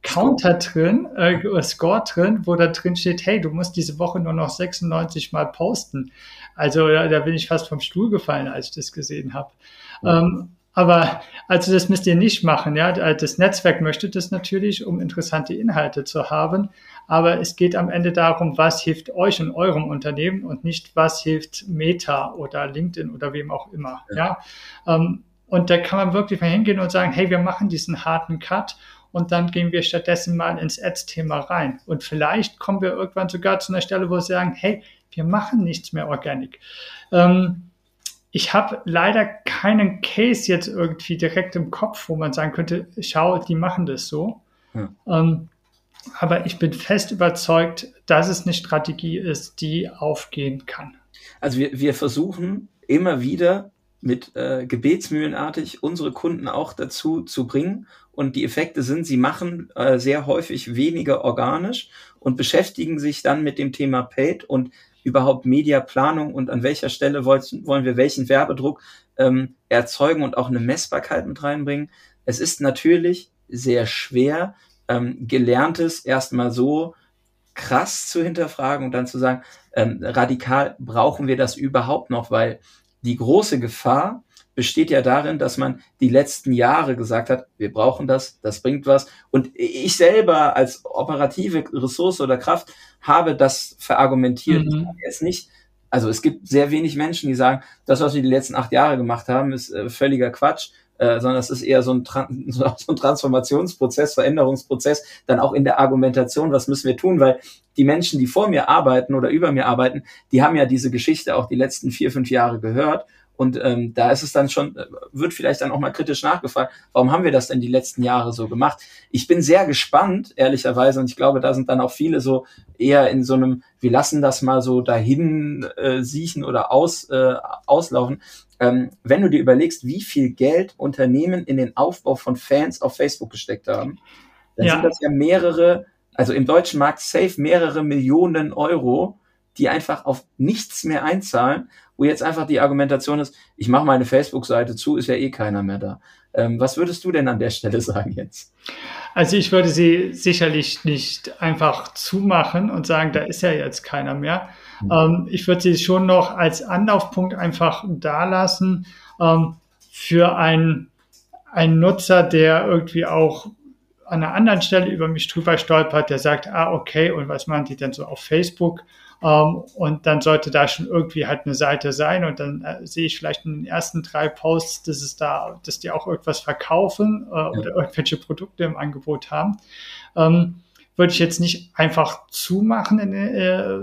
Counter drin, äh, Score drin, wo da drin steht, hey, du musst diese Woche nur noch sechsundneunzig Mal posten. Also da, da bin ich fast vom Stuhl gefallen, als ich das gesehen habe. Ja. Ähm, aber also das müsst ihr nicht machen. Ja, das Netzwerk möchte das natürlich, um interessante Inhalte zu haben. Aber es geht am Ende darum, was hilft euch und eurem Unternehmen und nicht, was hilft Meta oder LinkedIn oder wem auch immer. Ja, ja? Ähm, und da kann man wirklich mal hingehen und sagen, hey, wir machen diesen harten Cut. Und dann gehen wir stattdessen mal ins Ads-Thema rein. Und vielleicht kommen wir irgendwann sogar zu einer Stelle, wo wir sagen, hey, wir machen nichts mehr Organic. Ähm, ich habe leider keinen Case jetzt irgendwie direkt im Kopf, wo man sagen könnte, schau, die machen das so. Ja. Ähm, aber ich bin fest überzeugt, dass es eine Strategie ist, die aufgehen kann. Also wir, wir versuchen immer wieder mit äh, gebetsmühlenartig unsere Kunden auch dazu zu bringen. Und die Effekte sind, sie machen äh, sehr häufig weniger organisch und beschäftigen sich dann mit dem Thema Paid und überhaupt Mediaplanung und an welcher Stelle wollen, wollen wir welchen Werbedruck ähm, erzeugen und auch eine Messbarkeit mit reinbringen. Es ist natürlich sehr schwer, ähm, Gelerntes erstmal so krass zu hinterfragen und dann zu sagen, ähm, radikal brauchen wir das überhaupt noch, weil die große Gefahr besteht ja darin, dass man die letzten Jahre gesagt hat, wir brauchen das, das bringt was. Und ich selber als operative Ressource oder Kraft habe das verargumentiert. Mhm. Es nicht, also es gibt sehr wenig Menschen, die sagen, das, was wir die letzten acht Jahre gemacht haben, ist äh, völliger Quatsch, äh, sondern es ist eher so ein, Tran- so ein Transformationsprozess, Veränderungsprozess, dann auch in der Argumentation, was müssen wir tun, weil die Menschen, die vor mir arbeiten oder über mir arbeiten, die haben ja diese Geschichte auch die letzten vier, fünf Jahre gehört. Und ähm, da ist es dann schon, wird vielleicht dann auch mal kritisch nachgefragt, warum haben wir das denn die letzten Jahre so gemacht? Ich bin sehr gespannt, ehrlicherweise, und ich glaube, da sind dann auch viele so eher in so einem, wir lassen das mal so dahin äh, siechen oder aus, äh, auslaufen. Ähm, wenn du dir überlegst, wie viel Geld Unternehmen in den Aufbau von Fans auf Facebook gesteckt haben, dann ja. sind das ja mehrere, also im deutschen Markt safe mehrere Millionen Euro, die einfach auf nichts mehr einzahlen, wo jetzt einfach die Argumentation ist, ich mache meine Facebook-Seite zu, ist ja eh keiner mehr da. Ähm, was würdest du denn an der Stelle sagen jetzt? Also ich würde sie sicherlich nicht einfach zumachen und sagen, da ist ja jetzt keiner mehr. Mhm. Ähm, ich würde sie schon noch als Anlaufpunkt einfach da lassen ähm, für einen, einen Nutzer, der irgendwie auch an einer anderen Stelle über mich drüber stolpert, der sagt, ah, okay, und was machen die denn so auf Facebook? Um, und dann sollte da schon irgendwie halt eine Seite sein und dann äh, sehe ich vielleicht in den ersten drei Posts, dass es da, dass die auch irgendwas verkaufen äh, oder irgendwelche Produkte im Angebot haben. Ähm, würde ich jetzt nicht einfach zumachen in, äh,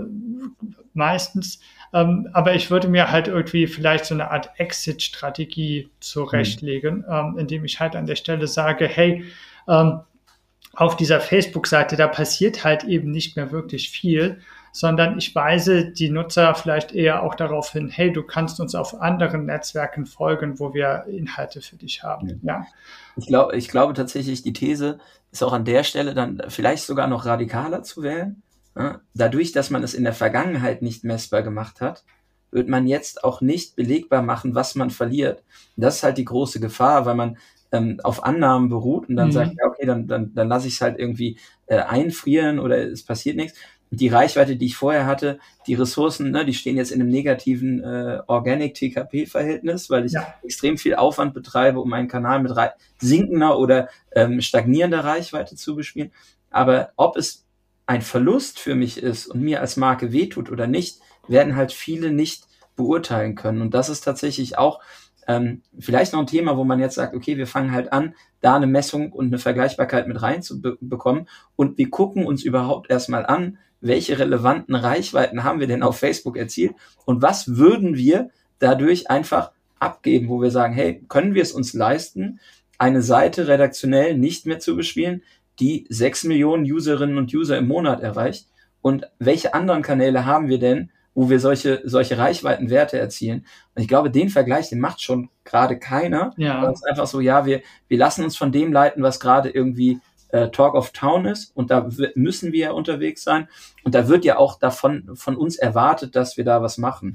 meistens, ähm, aber ich würde mir halt irgendwie vielleicht so eine Art Exit-Strategie zurechtlegen, mhm. ähm, indem ich halt an der Stelle sage, hey, ähm, auf dieser Facebook-Seite, da passiert halt eben nicht mehr wirklich viel, sondern ich weise die Nutzer vielleicht eher auch darauf hin, hey, du kannst uns auf anderen Netzwerken folgen, wo wir Inhalte für dich haben. Ja. ja. Ich glaube, ich glaube tatsächlich, die These ist auch an der Stelle dann vielleicht sogar noch radikaler zu wählen. Ja? Dadurch, dass man es in der Vergangenheit nicht messbar gemacht hat, wird man jetzt auch nicht belegbar machen, was man verliert. Und das ist halt die große Gefahr, weil man ähm, auf Annahmen beruht und dann mhm. sagt, ja, okay, dann, dann, dann lasse ich es halt irgendwie äh, einfrieren oder es passiert nichts. Die Reichweite, die ich vorher hatte, die Ressourcen, ne, die stehen jetzt in einem negativen äh, Organic-T K P-Verhältnis, weil ich ja. extrem viel Aufwand betreibe, um einen Kanal mit rei- sinkender oder ähm, stagnierender Reichweite zu bespielen. Aber ob es ein Verlust für mich ist und mir als Marke wehtut oder nicht, werden halt viele nicht beurteilen können. Und das ist tatsächlich auch ähm, vielleicht noch ein Thema, wo man jetzt sagt, okay, wir fangen halt an, da eine Messung und eine Vergleichbarkeit mit reinzubekommen und wir gucken uns überhaupt erstmal an, welche relevanten Reichweiten haben wir denn auf Facebook erzielt und was würden wir dadurch einfach abgeben, wo wir sagen, hey, können wir es uns leisten, eine Seite redaktionell nicht mehr zu bespielen, die sechs Millionen Userinnen und User im Monat erreicht und welche anderen Kanäle haben wir denn, wo wir solche solche Reichweitenwerte erzielen. Und ich glaube, den Vergleich, den macht schon gerade keiner. Ja. Es ist einfach so, ja, wir wir lassen uns von dem leiten, was gerade irgendwie Talk of Town ist und da w- müssen wir ja unterwegs sein und da wird ja auch davon von uns erwartet, dass wir da was machen.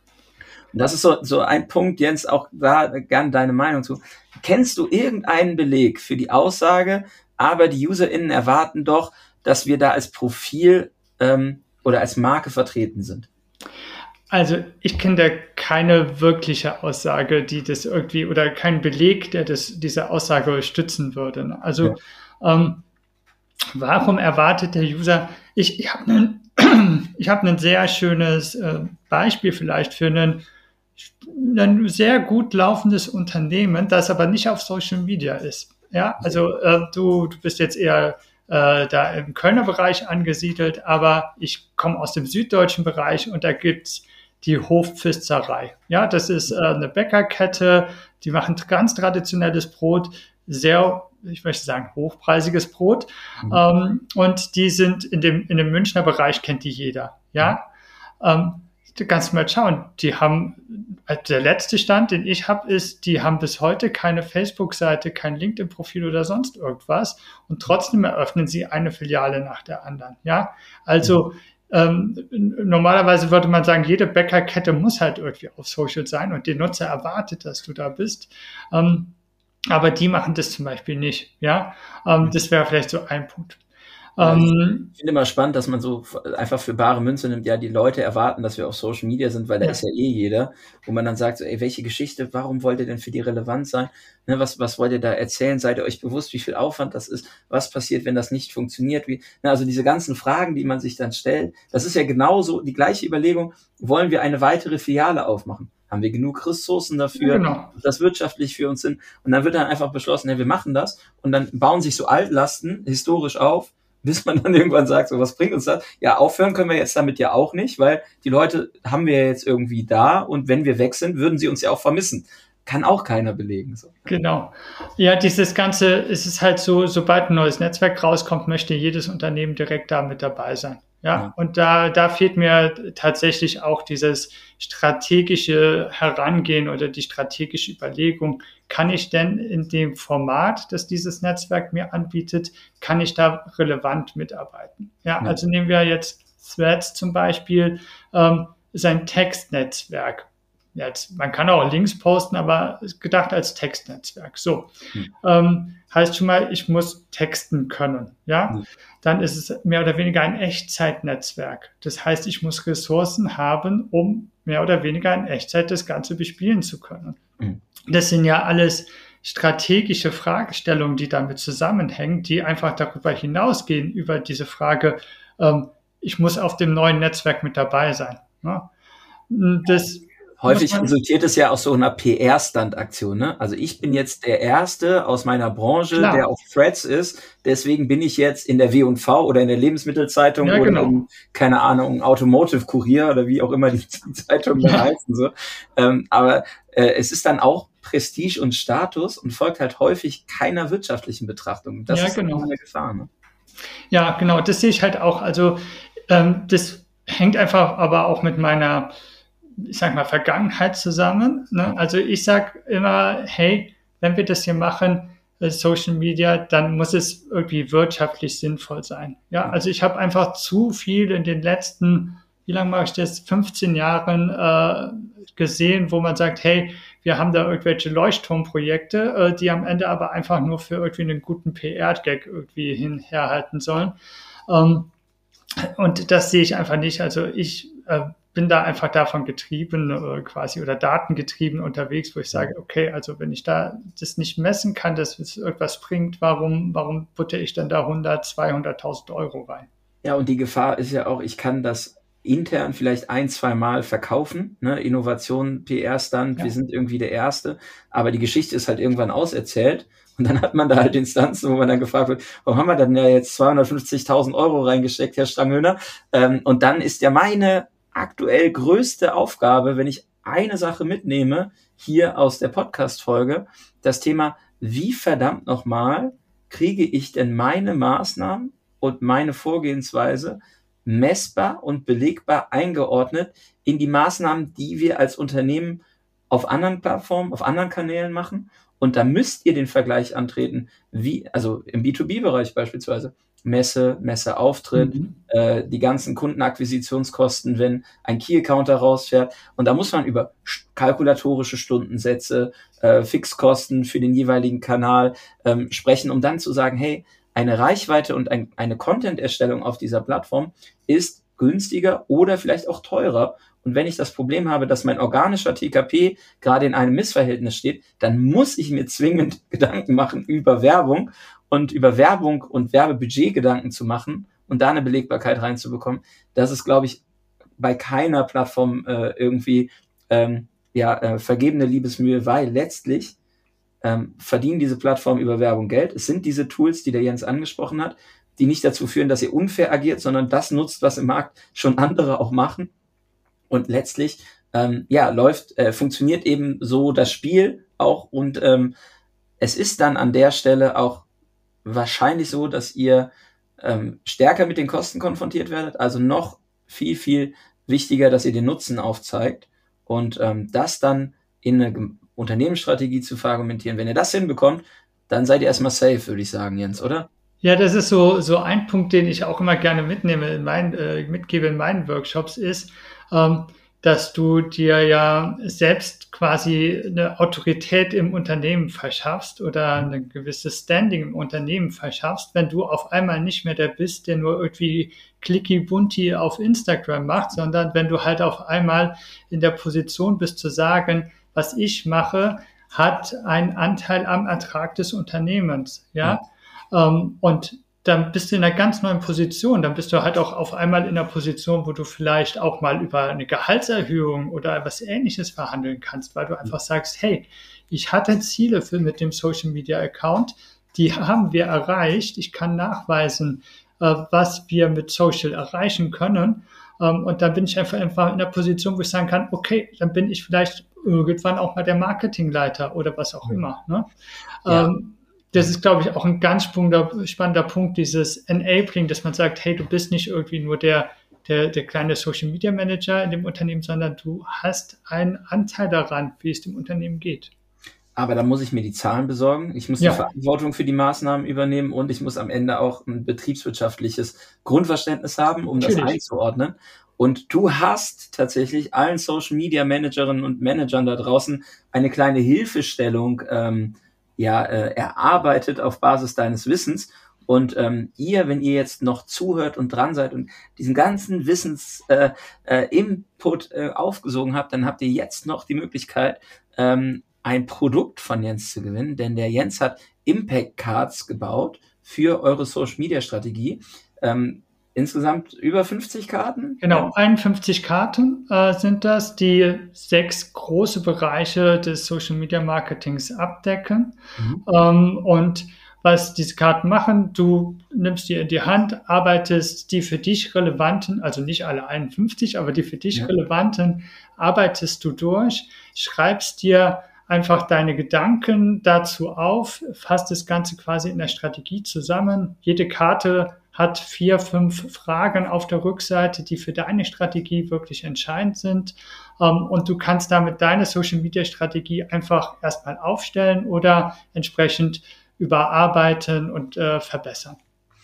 Und das ist so, so ein Punkt, Jens, auch da gern deine Meinung zu. Kennst du irgendeinen Beleg für die Aussage, aber die UserInnen erwarten doch, dass wir da als Profil ähm, oder als Marke vertreten sind. Also ich kenne da keine wirkliche Aussage, die das irgendwie, oder keinen Beleg, der das, diese Aussage stützen würde. Also ja. ähm, warum erwartet der User, ich, ich habe ein, ich hab ein sehr schönes äh, Beispiel vielleicht für einen, ein sehr gut laufendes Unternehmen, das aber nicht auf Social Media ist. Ja, also äh, du, du bist jetzt eher äh, da im Kölner Bereich angesiedelt, aber ich komme aus dem süddeutschen Bereich und da gibt's die Hofpfisterei. Ja, das ist äh, eine Bäckerkette, die machen ganz traditionelles Brot, sehr, ich möchte sagen, hochpreisiges Brot. Mhm. Ähm, und die sind in dem, in dem Münchner Bereich, kennt die jeder. Ja, ähm, du kannst mal schauen, die haben, der letzte Stand, den ich habe, ist, die haben bis heute keine Facebook-Seite, kein LinkedIn-Profil oder sonst irgendwas und trotzdem eröffnen sie eine Filiale nach der anderen. Ja, also mhm. Ähm, normalerweise würde man sagen, jede Bäckerkette muss halt irgendwie auf Social sein und der Nutzer erwartet, dass du da bist. Ähm, aber die machen das zum Beispiel nicht. Ja, ähm, das wäre vielleicht so ein Punkt. Ja, ähm, ich finde immer spannend, dass man so einfach für bare Münze nimmt, ja, die Leute erwarten, dass wir auf Social Media sind, weil da ja. ist ja eh jeder, wo man dann sagt, so, ey, welche Geschichte, warum wollt ihr denn für die relevant sein? Ne, was, was wollt ihr da erzählen? Seid ihr euch bewusst, wie viel Aufwand das ist? Was passiert, wenn das nicht funktioniert? Wie, ne, also diese ganzen Fragen, die man sich dann stellt, das ist ja genauso die gleiche Überlegung, wollen wir eine weitere Filiale aufmachen? Haben wir genug Ressourcen dafür, ja, genau. das wirtschaftlich für uns sind? Und dann wird dann einfach beschlossen, ja, wir machen das und dann bauen sich so Altlasten historisch auf, bis man dann irgendwann sagt, so, was bringt uns das? Ja, aufhören können wir jetzt damit ja auch nicht, weil die Leute haben wir jetzt irgendwie da und wenn wir weg sind, würden sie uns ja auch vermissen. Kann auch keiner belegen. So. Genau. Ja, dieses Ganze, es ist halt so, sobald ein neues Netzwerk rauskommt, möchte jedes Unternehmen direkt da mit dabei sein. Ja, ja. Und da, da fehlt mir tatsächlich auch dieses strategische Herangehen oder die strategische Überlegung. Kann ich denn in dem Format, das dieses Netzwerk mir anbietet, kann ich da relevant mitarbeiten? Ja, ja. Also nehmen wir jetzt Threads zum Beispiel, ähm, ist ein Textnetzwerk. Jetzt, man kann auch Links posten, aber ist gedacht als Textnetzwerk. So, hm. ähm, heißt schon mal, ich muss texten können. Ja, hm. Dann ist es mehr oder weniger ein Echtzeitnetzwerk. Das heißt, ich muss Ressourcen haben, um mehr oder weniger in Echtzeit das Ganze bespielen zu können. Hm. Das sind ja alles strategische Fragestellungen, die damit zusammenhängen, die einfach darüber hinausgehen, über diese Frage, ähm, ich muss auf dem neuen Netzwerk mit dabei sein. Ne? Das Häufig resultiert es ja aus so einer P R-Stand-Aktion. Ne? Also ich bin jetzt der Erste aus meiner Branche, Klar. der auf Threads ist. Deswegen bin ich jetzt in der W und V oder in der Lebensmittelzeitung ja, oder genau. in, keine Ahnung, Automotive-Kurier oder wie auch immer die, die Zeitungen ja. heißen. So. Ähm, aber äh, es ist dann auch Prestige und Status und folgt halt häufig keiner wirtschaftlichen Betrachtung. Das ja, ist genau. eine Gefahr. Ne? Ja, genau. Das sehe ich halt auch. Also ähm, das hängt einfach aber auch mit meiner ich sag mal, Vergangenheit zusammen. Ne? Also ich sag immer, hey, wenn wir das hier machen, Social Media, dann muss es irgendwie wirtschaftlich sinnvoll sein. Ja, also ich habe einfach zu viel in den letzten, wie lange mache ich das, fünfzehn Jahren äh, gesehen, wo man sagt, hey, wir haben da irgendwelche Leuchtturmprojekte, äh, die am Ende aber einfach nur für irgendwie einen guten P R-Gag irgendwie hinherhalten sollen. Ähm, und das sehe ich einfach nicht. Also ich äh, bin da einfach davon getrieben äh, quasi oder datengetrieben unterwegs, wo ich sage, okay, also wenn ich da das nicht messen kann, dass es irgendwas bringt, warum, warum butte ich dann da hundert, zweihunderttausend Euro rein? Ja, und die Gefahr ist ja auch, ich kann das intern vielleicht ein, zwei Mal verkaufen, ne? Innovation, P R-Stand, ja. wir sind irgendwie der Erste, aber die Geschichte ist halt irgendwann auserzählt und dann hat man da halt Instanzen, wo man dann gefragt wird, warum haben wir dann ja jetzt zweihundertfünfzigtausend Euro reingesteckt, Herr Stranghöhner? Ähm, und dann ist ja meine aktuell größte Aufgabe, wenn ich eine Sache mitnehme, hier aus der Podcast-Folge, das Thema, wie verdammt nochmal kriege ich denn meine Maßnahmen und meine Vorgehensweise messbar und belegbar eingeordnet in die Maßnahmen, die wir als Unternehmen auf anderen Plattformen, auf anderen Kanälen machen. Und da müsst ihr den Vergleich antreten, wie, also im B zwei B-Bereich beispielsweise, Messe, Messeauftritt, mhm. äh, die ganzen Kundenakquisitionskosten, wenn ein Key-Accounter rausfährt. Und da muss man über kalkulatorische Stundensätze, äh, Fixkosten für den jeweiligen Kanal ähm, sprechen, um dann zu sagen, hey, eine Reichweite und ein, eine Content-Erstellung auf dieser Plattform ist günstiger oder vielleicht auch teurer. Und wenn ich das Problem habe, dass mein organischer T K P gerade in einem Missverhältnis steht, dann muss ich mir zwingend Gedanken machen über Werbung und über Werbung und Werbebudget Gedanken zu machen und da eine Belegbarkeit reinzubekommen. Das ist, glaube ich, bei keiner Plattform äh, irgendwie ähm, ja, äh, vergebene Liebesmühe, weil letztlich ähm, verdienen diese Plattformen über Werbung Geld. Es sind diese Tools, die der Jens angesprochen hat, die nicht dazu führen, dass ihr unfair agiert, sondern das nutzt, was im Markt schon andere auch machen. Und letztlich ähm, ja, läuft, äh, funktioniert eben so das Spiel auch. Und ähm, es ist dann an der Stelle auch wahrscheinlich so, dass ihr ähm, stärker mit den Kosten konfrontiert werdet. Also noch viel, viel wichtiger, dass ihr den Nutzen aufzeigt und ähm, das dann in eine G- Unternehmensstrategie zu verargumentieren. Wenn ihr das hinbekommt, dann seid ihr erstmal safe, würde ich sagen, Jens, oder? Ja, das ist so, so ein Punkt, den ich auch immer gerne mitnehme in meinen, äh, mitgebe in meinen Workshops, ist, ähm, dass du dir ja selbst quasi eine Autorität im Unternehmen verschaffst oder ein gewisses Standing im Unternehmen verschaffst, wenn du auf einmal nicht mehr der bist, der nur irgendwie clicky bunti auf Instagram macht, sondern wenn du halt auf einmal in der Position bist zu sagen, was ich mache, hat einen Anteil am Ertrag des Unternehmens, ja. ja. Ähm, und dann bist du in einer ganz neuen Position. Dann bist du halt auch auf einmal in einer Position, wo du vielleicht auch mal über eine Gehaltserhöhung oder was Ähnliches verhandeln kannst, weil du einfach sagst, hey, ich hatte Ziele für mit dem Social Media Account, die haben wir erreicht. Ich kann nachweisen, äh, was wir mit Social erreichen können. Ähm, und dann bin ich einfach, einfach in der Position, wo ich sagen kann, okay, dann bin ich vielleicht irgendwann auch mal der Marketingleiter oder was auch immer. Ne? Ja. Ähm, Das ist, glaube ich, auch ein ganz spannender, spannender Punkt, dieses Enabling, dass man sagt, hey, du bist nicht irgendwie nur der, der, der kleine Social Media Manager in dem Unternehmen, sondern du hast einen Anteil daran, wie es dem Unternehmen geht. Aber da muss ich mir die Zahlen besorgen. Ich muss Ja. die Verantwortung für die Maßnahmen übernehmen und ich muss am Ende auch ein betriebswirtschaftliches Grundverständnis haben, um das Natürlich. einzuordnen. Und du hast tatsächlich allen Social Media Managerinnen und Managern da draußen eine kleine Hilfestellung ähm, ja, äh, erarbeitet auf Basis deines Wissens. Und ähm, ihr, wenn ihr jetzt noch zuhört und dran seid und diesen ganzen Wissens äh, äh, Input äh, aufgesogen habt, dann habt ihr jetzt noch die Möglichkeit, ähm, ein Produkt von Jens zu gewinnen, denn der Jens hat Impact Cards gebaut für eure Social Media Strategie. Ähm, insgesamt über fünfzig Karten? Genau, einundfünfzig Karten äh, sind das, die sechs große Bereiche des Social Media Marketings abdecken. Mhm. Ähm, und was diese Karten machen, du nimmst die in die Hand, arbeitest die für dich relevanten, also nicht alle einundfünfzig, aber die für dich ja. relevanten, arbeitest du durch, schreibst dir einfach deine Gedanken dazu auf, fasst das Ganze quasi in der Strategie zusammen. Jede Karte hat vier, fünf Fragen auf der Rückseite, die für deine Strategie wirklich entscheidend sind. Und du kannst damit deine Social-Media-Strategie einfach erstmal aufstellen oder entsprechend überarbeiten und äh, verbessern.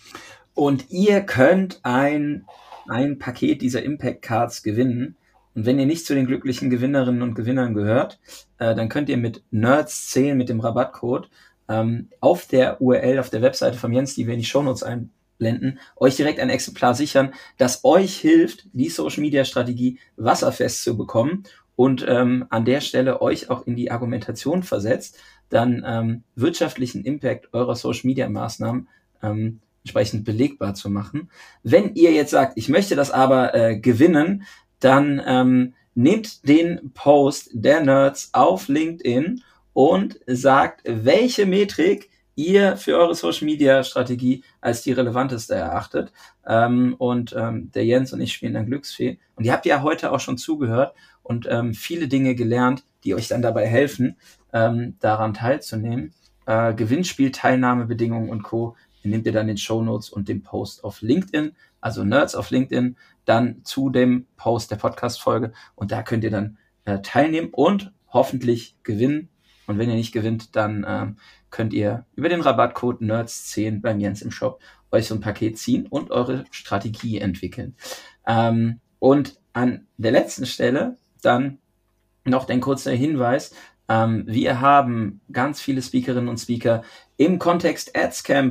Und ihr könnt ein, ein Paket dieser Impact Cards gewinnen. Und wenn ihr nicht zu den glücklichen Gewinnerinnen und Gewinnern gehört, äh, dann könnt ihr mit Nerds zehn, mit dem Rabattcode, ähm, auf der U R L, auf der Webseite von Jens, die wir in die Shownotes einblenden, euch direkt ein Exemplar sichern, das euch hilft, die Social-Media-Strategie wasserfest zu bekommen und ähm, an der Stelle euch auch in die Argumentation versetzt, dann ähm, wirtschaftlichen Impact eurer Social-Media-Maßnahmen ähm, entsprechend belegbar zu machen. Wenn ihr jetzt sagt, ich möchte das aber äh, gewinnen, dann ähm, nehmt den Post der Nerds auf LinkedIn und sagt, welche Metrik ihr für eure Social-Media-Strategie als die relevanteste erachtet. Ähm, und ähm, der Jens und ich spielen dann Glücksfee. Und ihr habt ja heute auch schon zugehört und ähm, viele Dinge gelernt, die euch dann dabei helfen, ähm, daran teilzunehmen. Äh, Gewinnspiel, Teilnahmebedingungen und Co. nehmt ihr dann den Shownotes und den Post auf LinkedIn, also Nerds auf LinkedIn, dann zu dem Post der Podcast-Folge und da könnt ihr dann äh, teilnehmen und hoffentlich gewinnen. Und wenn ihr nicht gewinnt, dann ähm, könnt ihr über den Rabattcode Nerds zehn beim Jens im Shop euch so ein Paket ziehen und eure Strategie entwickeln. Ähm, und an der letzten Stelle dann noch ein kurzer Hinweis. Ähm, wir haben ganz viele Speakerinnen und Speaker im Kontext Adscamp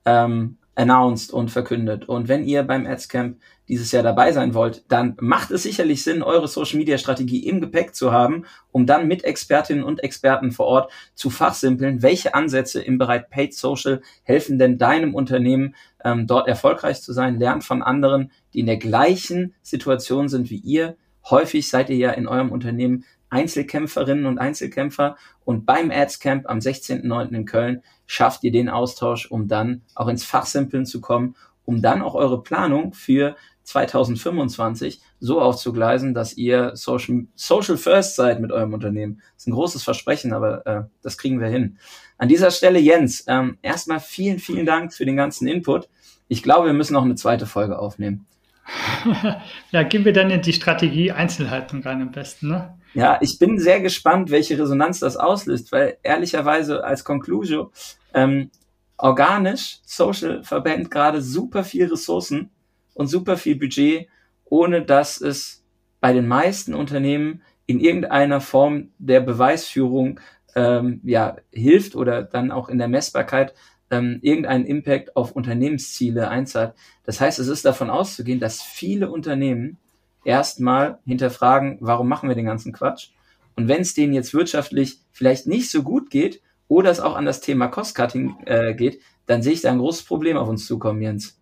ähm, announced und verkündet. Und wenn ihr beim Adscamp dieses Jahr dabei sein wollt, dann macht es sicherlich Sinn, eure Social-Media-Strategie im Gepäck zu haben, um dann mit Expertinnen und Experten vor Ort zu fachsimpeln, welche Ansätze im Bereich Paid Social helfen denn deinem Unternehmen, ähm, dort erfolgreich zu sein. Lernt von anderen, die in der gleichen Situation sind wie ihr. Häufig seid ihr ja in eurem Unternehmen Einzelkämpferinnen und Einzelkämpfer, und beim Adscamp am sechzehnten neunten in Köln schafft ihr den Austausch, um dann auch ins Fachsimpeln zu kommen, um dann auch eure Planung für zweitausendfünfundzwanzig so aufzugleisen, dass ihr Social, Social First seid mit eurem Unternehmen. Das ist ein großes Versprechen, aber äh, das kriegen wir hin. An dieser Stelle, Jens, ähm, erstmal vielen, vielen Dank für den ganzen Input. Ich glaube, wir müssen noch eine zweite Folge aufnehmen. Ja, gehen wir dann in die Strategie-Einzelheiten rein am besten, ne? Ja, ich bin sehr gespannt, welche Resonanz das auslöst, weil ehrlicherweise als Conclusio, ähm, organisch, Social verwendet gerade super viel Ressourcen und super viel Budget, ohne dass es bei den meisten Unternehmen in irgendeiner Form der Beweisführung ähm, ja, hilft oder dann auch in der Messbarkeit ähm, irgendeinen Impact auf Unternehmensziele einzahlt. Das heißt, es ist davon auszugehen, dass viele Unternehmen erstmal hinterfragen, warum machen wir den ganzen Quatsch? Und wenn es denen jetzt wirtschaftlich vielleicht nicht so gut geht oder es auch an das Thema Cost-Cutting äh, geht, dann sehe ich da ein großes Problem auf uns zukommen, Jens.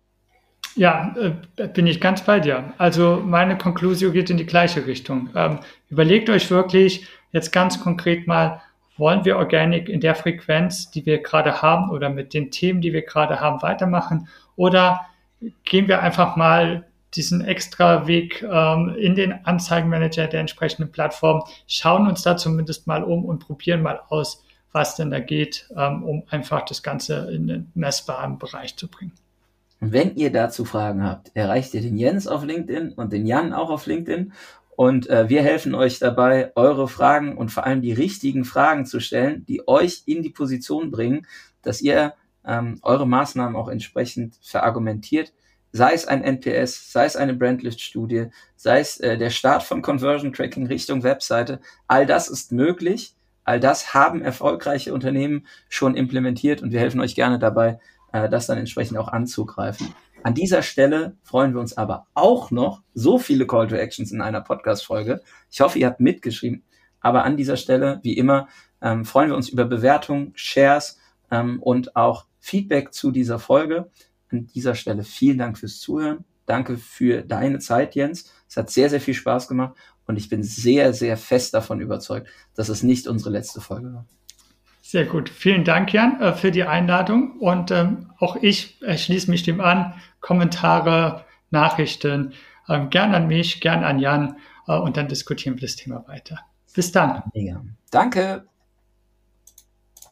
Ja, äh, bin ich ganz bei dir. Also meine Konklusion geht in die gleiche Richtung. Ähm, überlegt euch wirklich jetzt ganz konkret mal, wollen wir Organic in der Frequenz, die wir gerade haben oder mit den Themen, die wir gerade haben, weitermachen? Oder gehen wir einfach mal diesen extra Weg ähm, in den Anzeigenmanager der entsprechenden Plattform, schauen uns da zumindest mal um und probieren mal aus, was denn da geht, ähm, um einfach das Ganze in den messbaren Bereich zu bringen. Und wenn ihr dazu Fragen habt, erreicht ihr den Jens auf LinkedIn und den Jan auch auf LinkedIn. Und äh, wir helfen euch dabei, eure Fragen und vor allem die richtigen Fragen zu stellen, die euch in die Position bringen, dass ihr ähm, eure Maßnahmen auch entsprechend verargumentiert. Sei es ein N P S, sei es eine Brandlift-Studie, sei es äh, der Start von Conversion Tracking Richtung Webseite. All das ist möglich. All das haben erfolgreiche Unternehmen schon implementiert und wir helfen euch gerne dabei, äh, das dann entsprechend auch anzugreifen. An dieser Stelle freuen wir uns aber auch noch, so viele Call to Actions in einer Podcast-Folge. Ich hoffe, ihr habt mitgeschrieben. Aber an dieser Stelle, wie immer, ähm, freuen wir uns über Bewertungen, Shares ähm, und auch Feedback zu dieser Folge. An dieser Stelle vielen Dank fürs Zuhören. Danke für deine Zeit, Jens. Es hat sehr, sehr viel Spaß gemacht und ich bin sehr, sehr fest davon überzeugt, dass es nicht unsere letzte Folge war. Sehr gut. Vielen Dank, Jan, äh, für die Einladung. Und ähm, auch ich äh, schließe mich dem an. Kommentare, Nachrichten, ähm, gern an mich, gern an Jan. Äh, und dann diskutieren wir das Thema weiter. Bis dann. Ja. Danke.